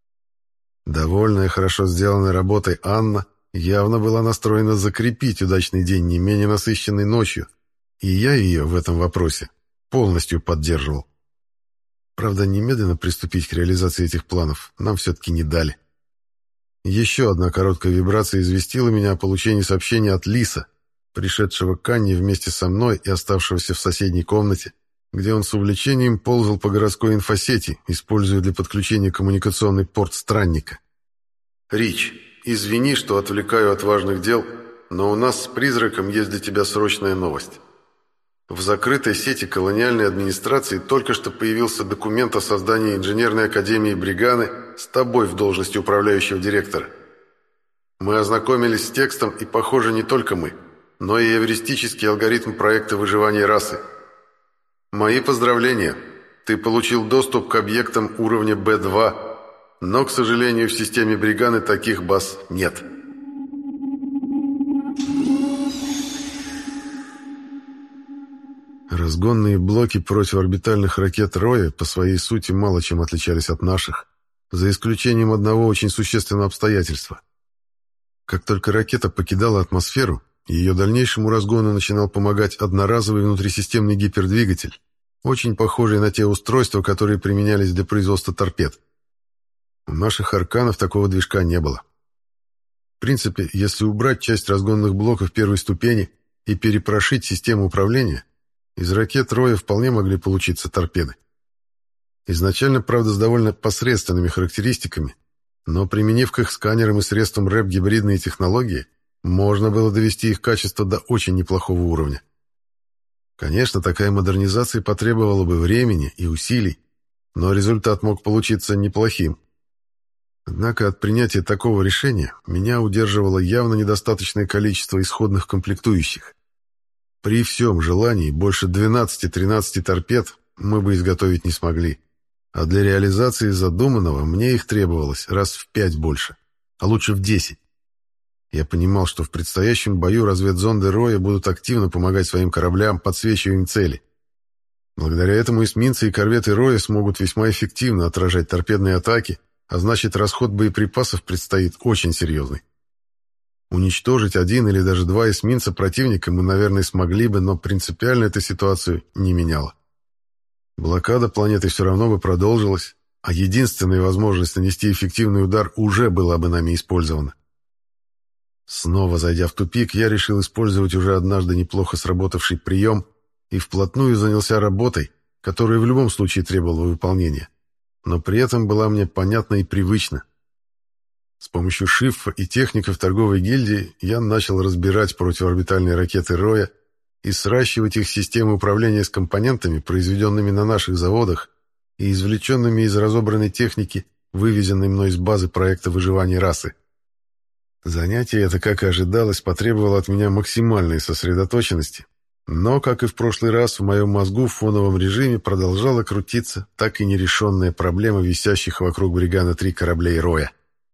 Довольная хорошо сделанной работой Анна явно была настроена закрепить удачный день не менее насыщенной ночью, и я ее в этом вопросе полностью поддерживал. Правда, немедленно приступить к реализации этих планов нам все-таки не дали. Еще одна короткая вибрация известила меня о получении сообщения от Лиса, пришедшего к Анне вместе со мной и оставшегося в соседней комнате, где он с увлечением ползал по городской инфосети, используя для подключения коммуникационный порт странника. «Рич, извини, что отвлекаю от важных дел, но у нас с призраком есть для тебя срочная новость. В закрытой сети колониальной администрации только что появился документ о создании инженерной академии Бриганы с тобой в должности управляющего директора. Мы ознакомились с текстом, и, похоже, не только мы, но и эвристический алгоритм проекта выживания расы. Мои поздравления. Ты получил доступ к объектам уровня B2, но, к сожалению, в системе Бриганы таких баз нет». Разгонные блоки противоорбитальных ракет Роя по своей сути мало чем отличались от наших, за исключением одного очень существенного обстоятельства. Как только ракета покидала атмосферу, ее дальнейшему разгону начинал помогать одноразовый внутрисистемный гипердвигатель, очень похожий на те устройства, которые применялись для производства торпед. У наших арканов такого движка не было. В принципе, если убрать часть разгонных блоков первой ступени и перепрошить систему управления, из ракет Роя вполне могли получиться торпеды. Изначально, правда, с довольно посредственными характеристиками, но применив к их сканерам и средствам РЭП гибридные технологии, можно было довести их качество до очень неплохого уровня. Конечно, такая модернизация потребовала бы времени и усилий, но результат мог получиться неплохим. Однако от принятия такого решения меня удерживало явно недостаточное количество исходных комплектующих. При всем желании больше 12-13 торпед мы бы изготовить не смогли, а для реализации задуманного мне их требовалось раз в 5 больше, а лучше в 10. Я понимал, что в предстоящем бою разведзонды Роя будут активно помогать своим кораблям, подсвечивая им цели. Благодаря этому эсминцы и корветы Роя смогут весьма эффективно отражать торпедные атаки, а значит, расход боеприпасов предстоит очень серьезный. Уничтожить один или даже два эсминца противника мы, наверное, смогли бы, но принципиально эта ситуацию не меняла. Блокада планеты все равно бы продолжилась, а единственная возможность нанести эффективный удар уже была бы нами использована. Снова зайдя в тупик, я решил использовать уже однажды неплохо сработавший прием и вплотную занялся работой, которая в любом случае требовала выполнения, но при этом была мне понятна и привычна. С помощью Шиффа и техников торговой гильдии я начал разбирать противоорбитальные ракеты Роя и сращивать их системы управления с компонентами, произведенными на наших заводах и извлеченными из разобранной техники, вывезенной мной с базы проекта выживания расы. Занятие это, как и ожидалось, потребовало от меня максимальной сосредоточенности, но, как и в прошлый раз, в моем мозгу в фоновом режиме продолжала крутиться так и нерешенная проблема висящих вокруг Бригана-3 кораблей Роя.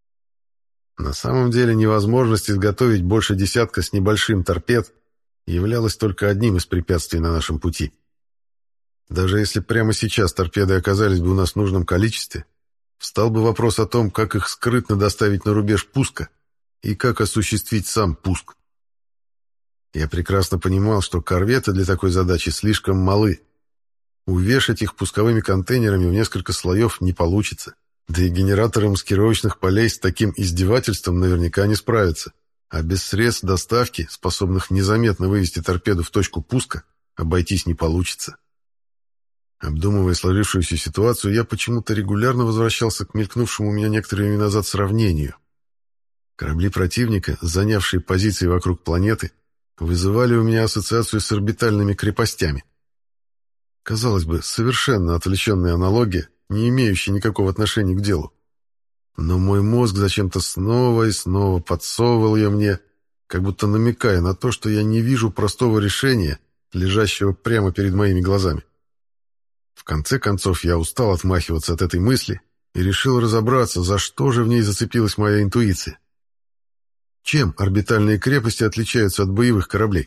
На самом деле невозможность изготовить больше десятка с небольшим торпед являлась только одним из препятствий на нашем пути. Даже если прямо сейчас торпеды оказались бы у нас в нужном количестве, встал бы вопрос о том, как их скрытно доставить на рубеж пуска и как осуществить сам пуск. Я прекрасно понимал, что корветы для такой задачи слишком малы. Увешать их пусковыми контейнерами в несколько слоев не получится, да и генераторы маскировочных полей с таким издевательством наверняка не справятся, а без средств доставки, способных незаметно вывести торпеду в точку пуска, обойтись не получится. Обдумывая сложившуюся ситуацию, я почему-то регулярно возвращался к мелькнувшему у меня некоторое время назад сравнению. Корабли противника, занявшие позиции вокруг планеты, вызывали у меня ассоциацию с орбитальными крепостями. Казалось бы, совершенно отвлеченная аналогия, не имеющая никакого отношения к делу. Но мой мозг зачем-то снова и снова подсовывал ее мне, как будто намекая на то, что я не вижу простого решения, лежащего прямо перед моими глазами. В конце концов, я устал отмахиваться от этой мысли и решил разобраться, за что же в ней зацепилась моя интуиция. Чем орбитальные крепости отличаются от боевых кораблей?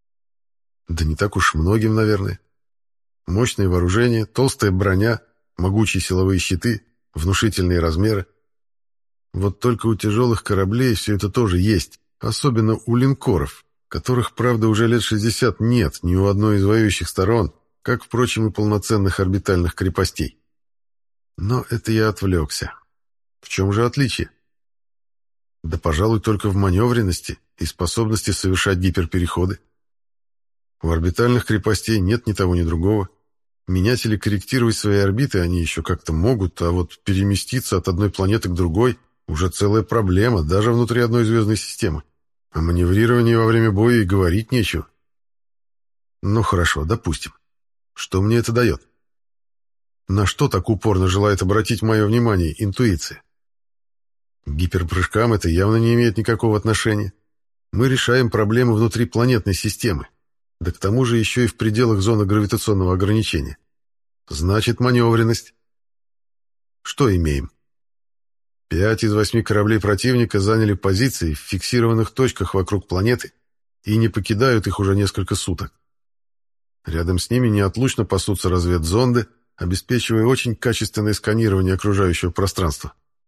Да не так уж многим, наверное. Мощное вооружение, толстая броня, могучие силовые щиты, внушительные размеры. Вот только у тяжелых кораблей все это тоже есть, особенно у линкоров, которых, правда, уже лет 60 нет ни у одной из воюющих сторон, как, впрочем, и полноценных орбитальных крепостей. Но это я отвлекся. В чем же отличие? Да, пожалуй, только в маневренности и способности совершать гиперпереходы. У орбитальных крепостей нет ни того, ни другого. Менять или корректировать свои орбиты они еще как-то могут, а вот переместиться от одной планеты к другой уже целая проблема, даже внутри одной звездной системы. О маневрировании во время боя и говорить нечего. Ну хорошо, допустим. Что мне это дает? На что так упорно желает обратить мое внимание интуиция? К гиперпрыжкам это явно не имеет никакого отношения. Мы решаем проблемы внутри планетной системы, да к тому же еще и в пределах зоны гравитационного ограничения. Значит, маневренность. Что имеем? 5 из 8 кораблей противника заняли позиции в фиксированных точках вокруг планеты и не покидают их уже несколько суток. Рядом с ними неотлучно пасутся разведзонды, обеспечивая очень качественное сканирование окружающего пространства.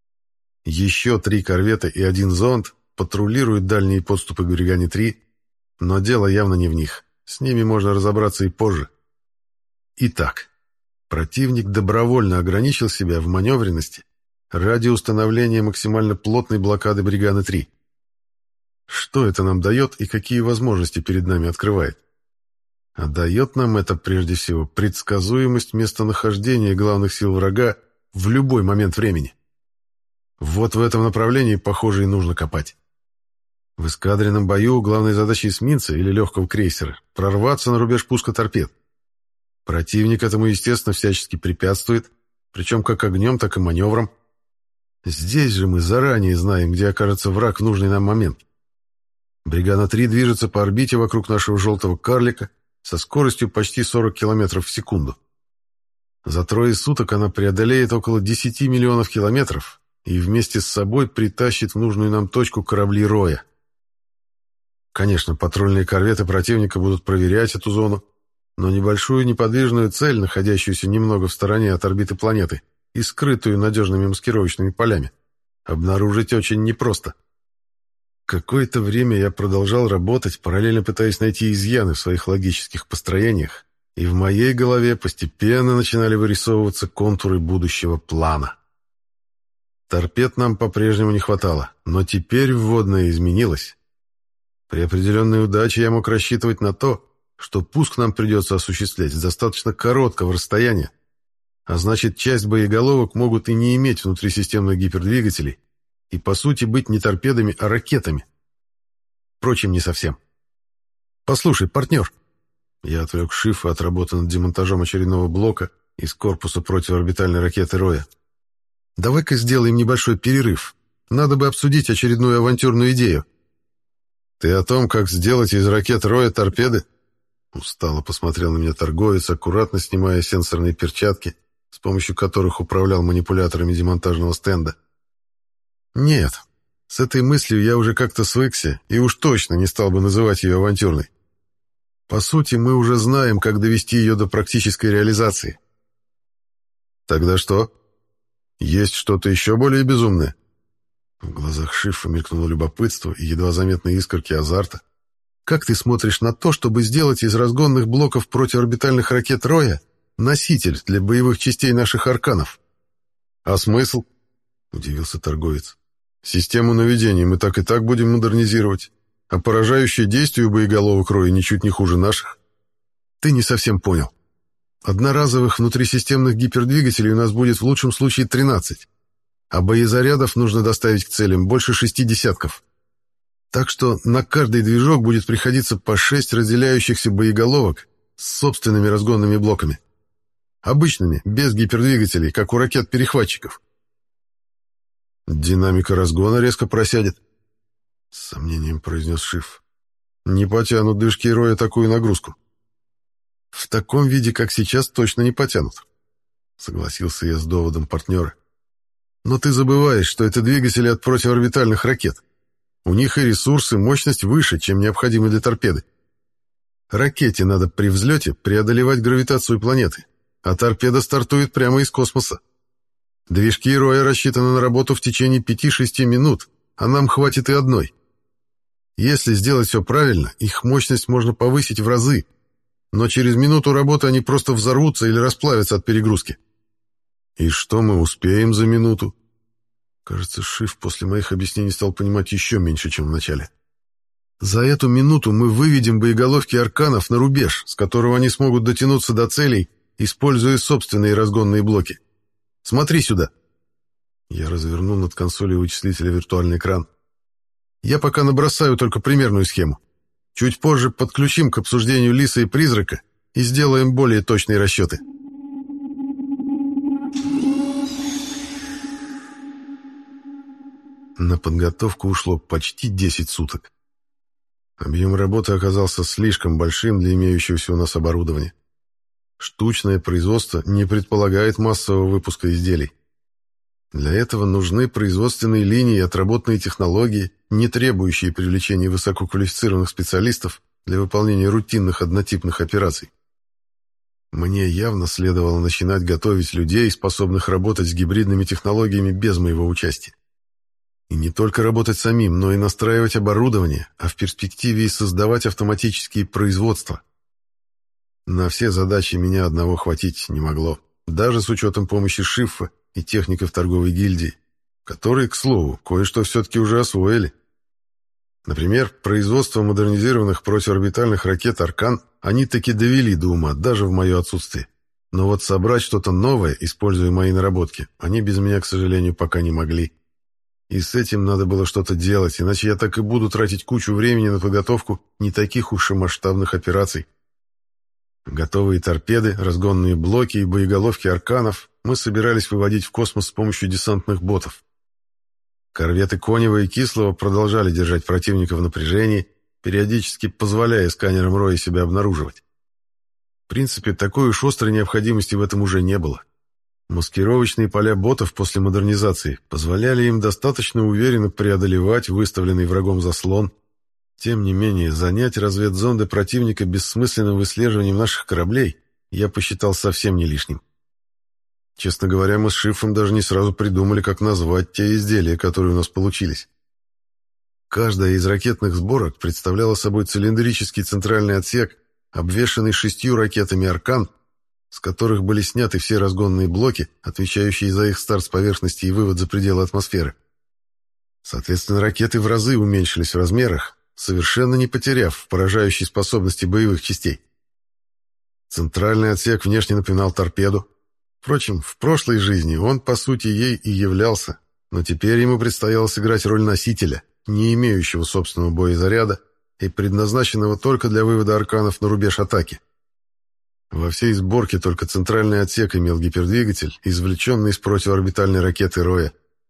Еще 3 корвета и 1 зонд патрулируют дальние подступы к Бригане-3, но дело явно не в них. С ними можно разобраться и позже. Итак, противник добровольно ограничил себя в маневренности ради установления максимально плотной блокады Бриганы-3. Что это нам дает и какие возможности перед нами открывает? А дает нам это прежде всего предсказуемость местонахождения главных сил врага в любой момент времени. Вот в этом направлении, похоже, и нужно копать. В эскадренном бою главной задачей эсминца или легкого крейсера — прорваться на рубеж пуска торпед. Противник этому, естественно, всячески препятствует, причем как огнем, так и маневром. Здесь же мы заранее знаем, где окажется враг в нужный нам момент. Бригада-3 движется по орбите вокруг нашего желтого карлика со скоростью почти 40 км в секунду. За трое суток она преодолеет около 10 миллионов километров и вместе с собой притащит в нужную нам точку корабли Роя. Конечно, патрульные корветы противника будут проверять эту зону, но небольшую неподвижную цель, находящуюся немного в стороне от орбиты планеты и скрытую надежными маскировочными полями, обнаружить очень непросто. Какое-то время я продолжал работать, параллельно пытаясь найти изъяны в своих логических построениях, и в моей голове постепенно начинали вырисовываться контуры будущего плана. Торпед нам по-прежнему не хватало, но теперь вводное изменилось. При определенной удаче я мог рассчитывать на то, что пуск нам придется осуществлять с достаточно короткого расстояния, а значит, часть боеголовок могут и не иметь внутрисистемных гипердвигателей и, по сути, быть не торпедами, а ракетами. Впрочем, не совсем. «Послушай, партнер!» Я отвлек Шифа от работы над демонтажом очередного блока из корпуса противоорбитальной ракеты «Роя». «Давай-ка сделаем небольшой перерыв. Надо бы обсудить очередную авантюрную идею». «Ты о том, как сделать из ракет «Роя» торпеды?» Устало посмотрел на меня торговец, аккуратно снимая сенсорные перчатки, с помощью которых управлял манипуляторами демонтажного стенда. «Нет, с этой мыслью я уже как-то свыкся и уж точно не стал бы называть ее авантюрной. По сути, мы уже знаем, как довести ее до практической реализации». «Тогда что? Есть что-то еще более безумное?» В глазах Шифа мелькнуло любопытство и едва заметные искорки азарта. «Как ты смотришь на то, чтобы сделать из разгонных блоков противоорбитальных ракет «Роя» носитель для боевых частей наших арканов?» «А смысл?» — удивился торговец. «Систему наведения мы так и так будем модернизировать, а поражающее действие у боеголовок «Роя» ничуть не хуже наших». «Ты не совсем понял. Одноразовых внутрисистемных гипердвигателей у нас будет в лучшем случае 13, а боезарядов нужно доставить к целям больше 6 десятков. Так что на каждый движок будет приходиться по 6 разделяющихся боеголовок с собственными разгонными блоками. Обычными, без гипердвигателей, как у ракет-перехватчиков. Динамика разгона резко просядет, — с сомнением произнес Шиф. Не потянут движки Роя такую нагрузку. В таком виде, как сейчас, точно не потянут, — согласился я с доводом партнера. Но ты забываешь, что это двигатели от противоорбитальных ракет. У них и ресурсы, мощность выше, чем необходимы для торпеды. Ракете надо при взлете преодолевать гравитацию планеты, а торпеда стартует прямо из космоса. Движки Роя рассчитаны на работу в течение 5-6 минут, а нам хватит и одной. Если сделать все правильно, их мощность можно повысить в разы, но через минуту работы они просто взорвутся или расплавятся от перегрузки. И что мы успеем за минуту? Кажется, Шиф после моих объяснений стал понимать еще меньше, чем в начале. За эту минуту мы выведем боеголовки арканов на рубеж, с которого они смогут дотянуться до целей, используя собственные разгонные блоки. Смотри сюда. Я развернул над консолью вычислителя виртуальный экран. Я пока набросаю только примерную схему. Чуть позже подключим к обсуждению Лиса и Призрака и сделаем более точные расчеты. На подготовку ушло почти 10 суток. Объем работы оказался слишком большим для имеющегося у нас оборудования. Штучное производство не предполагает массового выпуска изделий. Для этого нужны производственные линии и отработанные технологии, не требующие привлечения высококвалифицированных специалистов для выполнения рутинных однотипных операций. Мне явно следовало начинать готовить людей, способных работать с гибридными технологиями без моего участия. И не только работать самим, но и настраивать оборудование, а в перспективе и создавать автоматические производства. На все задачи меня одного хватить не могло, даже с учетом помощи Шифа и техников торговой гильдии, которые, к слову, кое-что все-таки уже освоили. Например, производство модернизированных противорбитальных ракет «Аркан» они таки довели до ума, даже в мое отсутствие. Но вот собрать что-то новое, используя мои наработки, они без меня, к сожалению, пока не могли. И с этим надо было что-то делать, иначе я так и буду тратить кучу времени на подготовку не таких уж и масштабных операций. Готовые торпеды, разгонные блоки и боеголовки «Арканов» мы собирались выводить в космос с помощью десантных ботов. Корветы Конева и Кислого продолжали держать противника в напряжении, периодически позволяя сканерам Роя себя обнаруживать. В принципе, такой уж острой необходимости в этом уже не было. Маскировочные поля ботов после модернизации позволяли им достаточно уверенно преодолевать выставленный врагом заслон. Тем не менее, занять разведзонды противника бессмысленным выслеживанием наших кораблей я посчитал совсем не лишним. Честно говоря, мы с Шифом даже не сразу придумали, как назвать те изделия, которые у нас получились. Каждая из ракетных сборок представляла собой цилиндрический центральный отсек, обвешанный 6 ракетами «Аркан», с которых были сняты все разгонные блоки, отвечающие за их старт с поверхности и вывод за пределы атмосферы. Соответственно, ракеты в разы уменьшились в размерах, совершенно не потеряв поражающей способности боевых частей. Центральный отсек внешне напоминал торпеду. Впрочем, в прошлой жизни он, по сути, ей и являлся, но теперь ему предстояло сыграть роль носителя, не имеющего собственного боезаряда и предназначенного только для вывода «Арканов» на рубеж атаки. Во всей сборке только центральный отсек имел гипердвигатель, извлеченный из противорбитальной ракеты «Роя».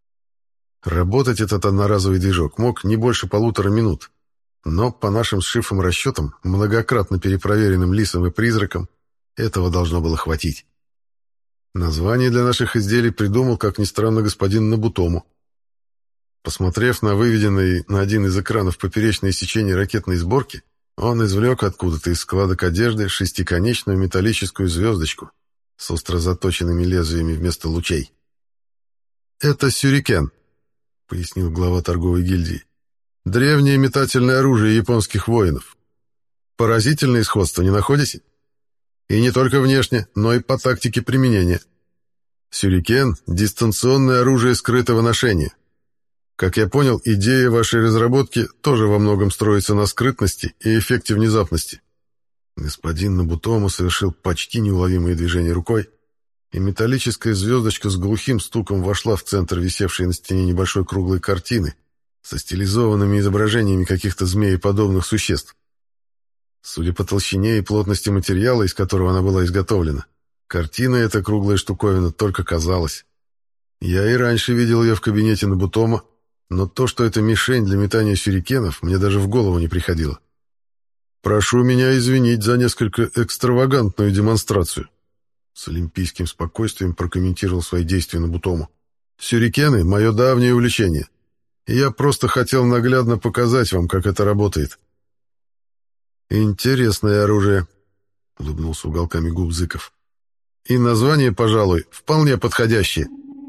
Работать этот одноразовый движок мог не больше 1,5 минут, но, по нашим с Шифом расчетам, многократно перепроверенным Лисом и Призраком, этого должно было хватить. Название для наших изделий придумал, как ни странно, господин Набутому. Посмотрев на выведенные на один из экранов поперечные сечения ракетной сборки, он извлек откуда-то из складок одежды 6-конечную металлическую звездочку с остро заточенными лезвиями вместо лучей. «Это сюрикен», — пояснил глава торговой гильдии. «Древнее метательное оружие японских воинов. Поразительное сходство, не находите? И не только внешне, но и по тактике применения. Сюрикен — дистанционное оружие скрытого ношения. Как я понял, идея вашей разработки тоже во многом строится на скрытности и эффекте внезапности». Господин Набутому совершил почти неуловимые движения рукой, и металлическая звездочка с глухим стуком вошла в центр висевшей на стене небольшой круглой картины со стилизованными изображениями каких-то змееподобных существ. Судя по толщине и плотности материала, из которого она была изготовлена, картина эта круглая штуковина только казалась. Я и раньше видел ее в кабинете Набутома, но то, что это мишень для метания сюрикенов, мне даже в голову не приходило. «Прошу меня извинить за несколько экстравагантную демонстрацию», с олимпийским спокойствием прокомментировал свои действия Набутому. «Сюрикены — мое давнее увлечение, и я просто хотел наглядно показать вам, как это работает». «Интересное оружие», — улыбнулся уголками губ Зыков. «И название, пожалуй, вполне подходящее».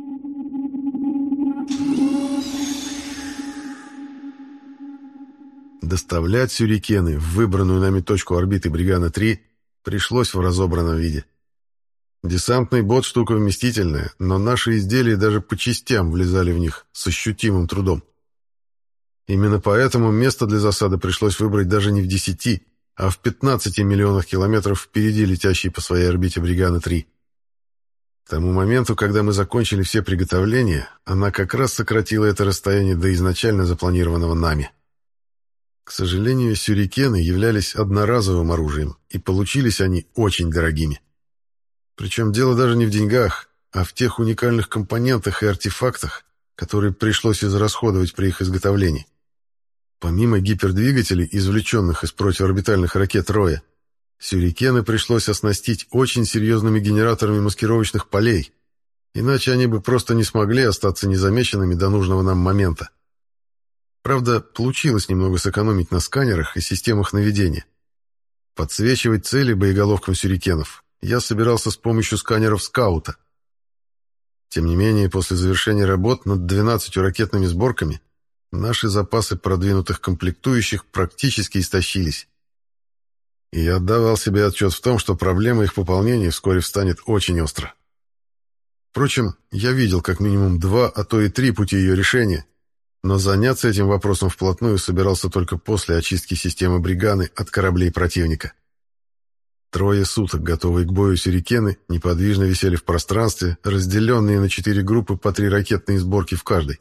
Доставлять сюрикены в выбранную нами точку орбиты Бригана-3 пришлось в разобранном виде. Десантный бот — штука вместительная, но наши изделия даже по частям влезали в них с ощутимым трудом. Именно поэтому место для засады пришлось выбрать даже не в 10, а в 15 миллионах километров впереди летящей по своей орбите Бригана-3. К тому моменту, когда мы закончили все приготовления, она как раз сократила это расстояние до изначально запланированного нами. К сожалению, сюрикены являлись одноразовым оружием, и получились они очень дорогими. Причем дело даже не в деньгах, а в тех уникальных компонентах и артефактах, которые пришлось израсходовать при их изготовлении. Помимо гипердвигателей, извлеченных из противорбитальных ракет «Роя», сюрикены пришлось оснастить очень серьезными генераторами маскировочных полей, иначе они бы просто не смогли остаться незамеченными до нужного нам момента. Правда, получилось немного сэкономить на сканерах и системах наведения. Подсвечивать цели боеголовкам сюрикенов я собирался с помощью сканеров «Скаута». Тем не менее, после завершения работ над 12 ракетными сборками наши запасы продвинутых комплектующих практически истощились. И я отдавал себе отчет в том, что проблема их пополнения вскоре встанет очень остро. Впрочем, я видел как минимум 2, а то и 3 пути ее решения, но заняться этим вопросом вплотную собирался только после очистки системы Бриганы от кораблей противника. 3 суток, готовые к бою сюрикены, неподвижно висели в пространстве, разделенные на 4 группы по 3 ракетные сборки в каждой.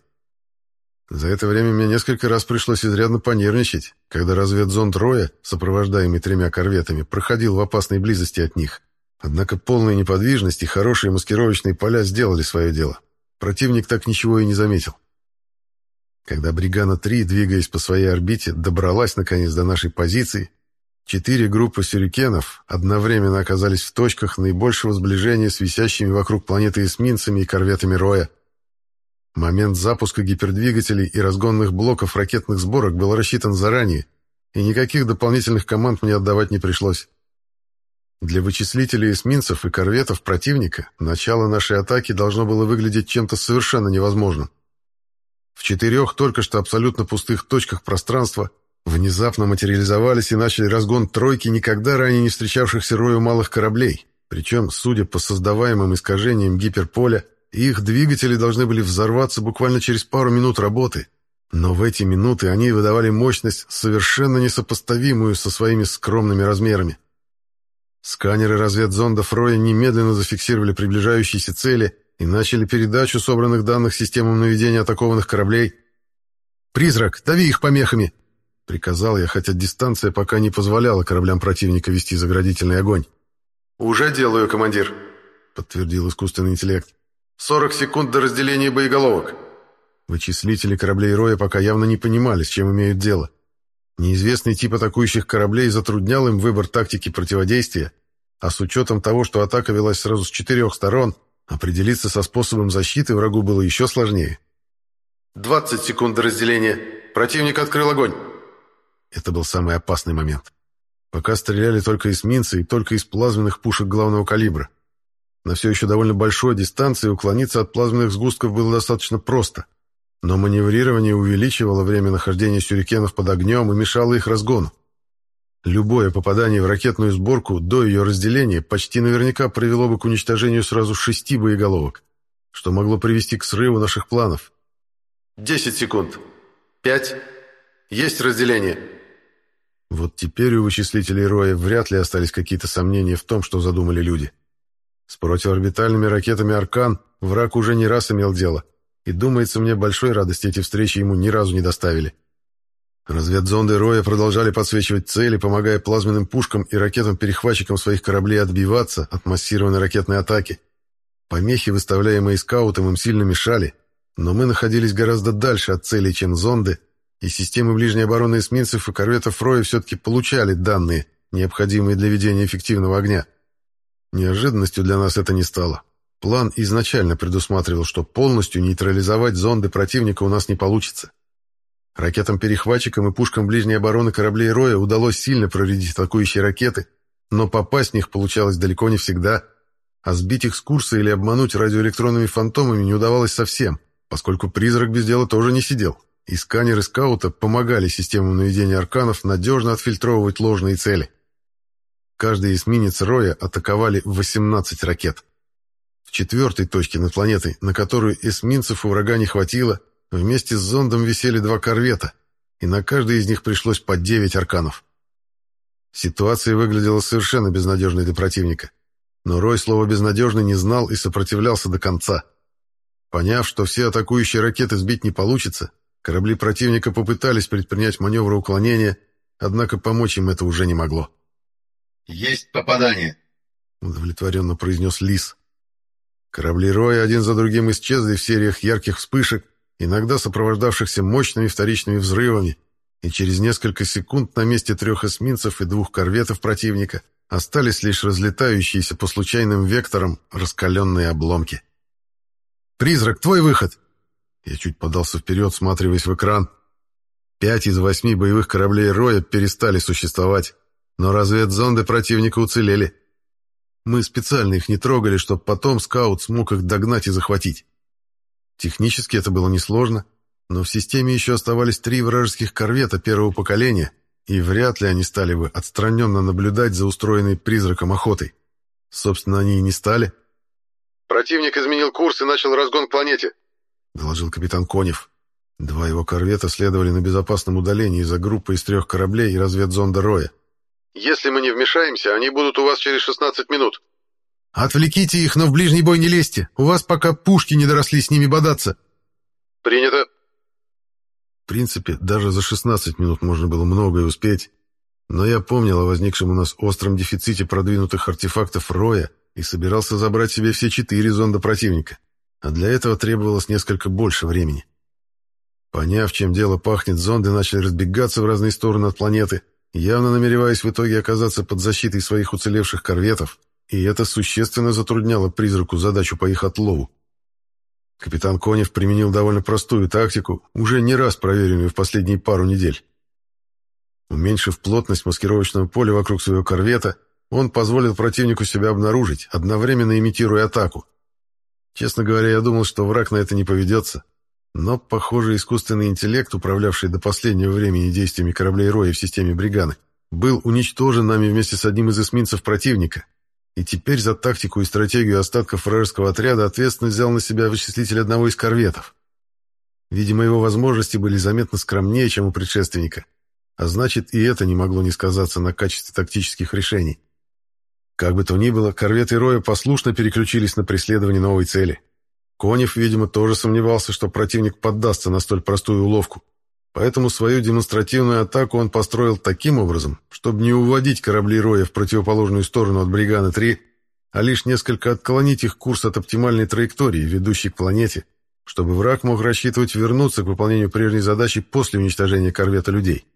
За это время мне несколько раз пришлось изрядно понервничать, когда разведзонд Роя, сопровождаемый 3 корветами, проходил в опасной близости от них. Однако полная неподвижность и хорошие маскировочные поля сделали свое дело. Противник так ничего и не заметил. Когда Бригана-3, двигаясь по своей орбите, добралась наконец до нашей позиции, 4 группы сюрикенов одновременно оказались в точках наибольшего сближения с висящими вокруг планеты эсминцами и корветами Роя. Момент запуска гипердвигателей и разгонных блоков ракетных сборок был рассчитан заранее, и никаких дополнительных команд мне отдавать не пришлось. Для вычислителей эсминцев и корветов противника начало нашей атаки должно было выглядеть чем-то совершенно невозможным. В 4 только что абсолютно пустых точках пространства внезапно материализовались и начали разгон тройки никогда ранее не встречавшихся Рою малых кораблей, причем, судя по создаваемым искажениям гиперполя, их двигатели должны были взорваться буквально через пару минут работы, но в эти минуты они выдавали мощность, совершенно несопоставимую со своими скромными размерами. Сканеры разведзондов Роя немедленно зафиксировали приближающиеся цели и начали передачу собранных данных системам наведения атакованных кораблей. «Призрак, дави их помехами!» — приказал я, хотя дистанция пока не позволяла кораблям противника вести заградительный огонь. «Уже делаю, командир», — подтвердил искусственный интеллект. 40 секунд до разделения боеголовок». Вычислители кораблей Роя пока явно не понимали, с чем имеют дело. Неизвестный тип атакующих кораблей затруднял им выбор тактики противодействия, а с учетом того, что атака велась сразу с 4 сторон, определиться со способом защиты врагу было еще сложнее. 20 секунд до разделения. Противник открыл огонь. Это был самый опасный момент. Пока стреляли только эсминцы и только из плазменных пушек главного калибра. На все еще довольно большой дистанции уклониться от плазменных сгустков было достаточно просто, но маневрирование увеличивало время нахождения сюрикенов под огнем и мешало их разгону. Любое попадание в ракетную сборку до ее разделения почти наверняка привело бы к уничтожению сразу 6 боеголовок, что могло привести к срыву наших планов. 10 секунд. 5. Есть разделение. Вот теперь у вычислителей Роя вряд ли остались какие-то сомнения в том, что задумали люди. С противоорбитальными ракетами «Аркан» враг уже не раз имел дело, и, думается мне, большой радости эти встречи ему ни разу не доставили. Разведзонды Роя продолжали подсвечивать цели, помогая плазменным пушкам и ракетам-перехватчикам своих кораблей отбиваться от массированной ракетной атаки. Помехи, выставляемые скаутом, им сильно мешали, но мы находились гораздо дальше от целей, чем зонды, и системы ближней обороны эсминцев и корветов Роя все-таки получали данные, необходимые для ведения эффективного огня. Неожиданностью для нас это не стало. План изначально предусматривал, что полностью нейтрализовать зонды противника у нас не получится. Ракетам-перехватчикам и пушкам ближней обороны кораблей Роя удалось сильно проредить атакующие ракеты, но попасть в них получалось далеко не всегда, а сбить их с курса или обмануть радиоэлектронными фантомами не удавалось совсем, поскольку призрак без дела тоже не сидел, и сканеры скаута помогали системам наведения арканов надежно отфильтровывать ложные цели. Каждый эсминец Роя атаковали 18 ракет. В 4-й точке над планетой, на которую эсминцев у врага не хватило, вместе с зондом висели 2 корвета, и на каждый из них пришлось по 9 арканов. Ситуация выглядела совершенно безнадежной для противника, но Рой слова «безнадежный» не знал и сопротивлялся до конца. Поняв, что все атакующие ракеты сбить не получится, корабли противника попытались предпринять маневры уклонения, однако помочь им это уже не могло. «Есть попадание», — удовлетворенно произнес Лис. Корабли Роя один за другим исчезли в сериях ярких вспышек, иногда сопровождавшихся мощными вторичными взрывами, и через несколько секунд на месте 3 эсминцев и 2 корветов противника остались лишь разлетающиеся по случайным векторам раскаленные обломки. «Призрак, твой выход!» Я чуть подался вперед, всматриваясь в экран. 5 из 8 боевых кораблей Роя перестали существовать, но разведзонды противника уцелели. Мы специально их не трогали, чтобы потом скаут смог их догнать и захватить. Технически это было несложно, но в системе еще оставались 3 вражеских корвета первого поколения, и вряд ли они стали бы отстраненно наблюдать за устроенной призраком охотой. Собственно, они и не стали. «Противник изменил курс и начал разгон к планете», — доложил капитан Конев. Два его корвета следовали на безопасном удалении за группой из 3 кораблей и разведзонда Роя. «Если мы не вмешаемся, они будут у вас через 16 минут». «Отвлеките их, но в ближний бой не лезьте. У вас пока пушки не доросли с ними бодаться». «Принято». В принципе, даже за 16 минут можно было многое успеть, но я помнил о возникшем у нас остром дефиците продвинутых артефактов Роя и собирался забрать себе все 4 зонда противника, а для этого требовалось несколько больше времени. Поняв, чем дело пахнет, зонды начали разбегаться в разные стороны от планеты, явно намереваясь в итоге оказаться под защитой своих уцелевших корветов, и это существенно затрудняло призраку задачу по их отлову. Капитан Конев применил довольно простую тактику, уже не раз проверенную в последние пару недель. Уменьшив плотность маскировочного поля вокруг своего корвета, он позволил противнику себя обнаружить, одновременно имитируя атаку. Честно говоря, я думал, что враг на это не поведется, но, похоже, искусственный интеллект, управлявший до последнего времени действиями кораблей Роя в системе Бриганы, был уничтожен нами вместе с одним из эсминцев противника, и теперь за тактику и стратегию остатков вражеского отряда ответственность взял на себя вычислитель одного из корветов. Видимо, его возможности были заметно скромнее, чем у предшественника, а значит, и это не могло не сказаться на качестве тактических решений. Как бы то ни было, корветы Роя послушно переключились на преследование новой цели. Конев, видимо, тоже сомневался, что противник поддастся на столь простую уловку, поэтому свою демонстративную атаку он построил таким образом, чтобы не уводить корабли Роя в противоположную сторону от Бриганы-3, а лишь несколько отклонить их курс от оптимальной траектории, ведущей к планете, чтобы враг мог рассчитывать вернуться к выполнению прежней задачи после уничтожения корвета людей.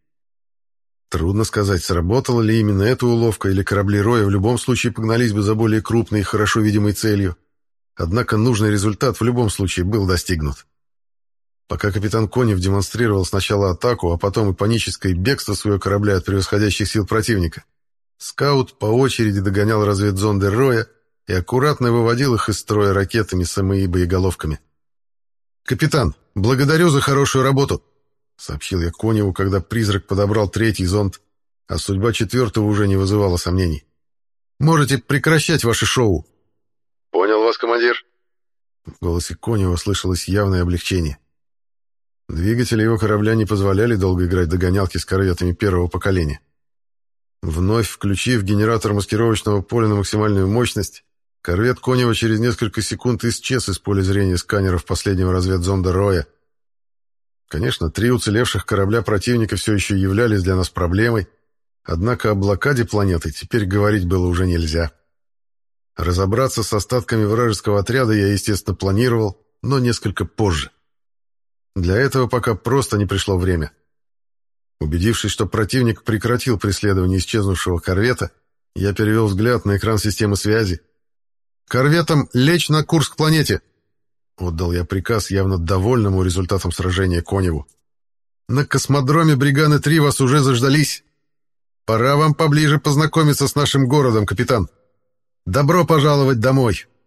Трудно сказать, сработала ли именно эта уловка, или корабли Роя в любом случае погнались бы за более крупной и хорошо видимой целью. Однако нужный результат в любом случае был достигнут. Пока капитан Конев демонстрировал сначала атаку, а потом и паническое бегство своего корабля от превосходящих сил противника, скаут по очереди догонял разведзонды Роя и аккуратно выводил их из строя ракетами с МИ боеголовками. «Капитан, благодарю за хорошую работу», — сообщил я Коневу, когда призрак подобрал 3-й зонд, а судьба 4-го уже не вызывала сомнений. «Можете прекращать ваше шоу». «Понял вас, командир». В голосе Конева слышалось явное облегчение. Двигатели его корабля не позволяли долго играть в догонялки с корветами первого поколения. Вновь включив генератор маскировочного поля на максимальную мощность, корвет Конева через несколько секунд исчез из поля зрения сканеров последнего разведзонда Роя. Конечно, 3 уцелевших корабля противника все еще являлись для нас проблемой, однако о блокаде планеты теперь говорить было уже нельзя. Разобраться с остатками вражеского отряда я, естественно, планировал, но несколько позже. Для этого пока просто не пришло время. Убедившись, что противник прекратил преследование исчезнувшего корвета, я перевел взгляд на экран системы связи. «Корветам лечь на курс к планете!» Отдал я приказ явно довольному результатом сражения Коневу. «На космодроме Бриганы-3 вас уже заждались. Пора вам поближе познакомиться с нашим городом, капитан. Добро пожаловать домой!»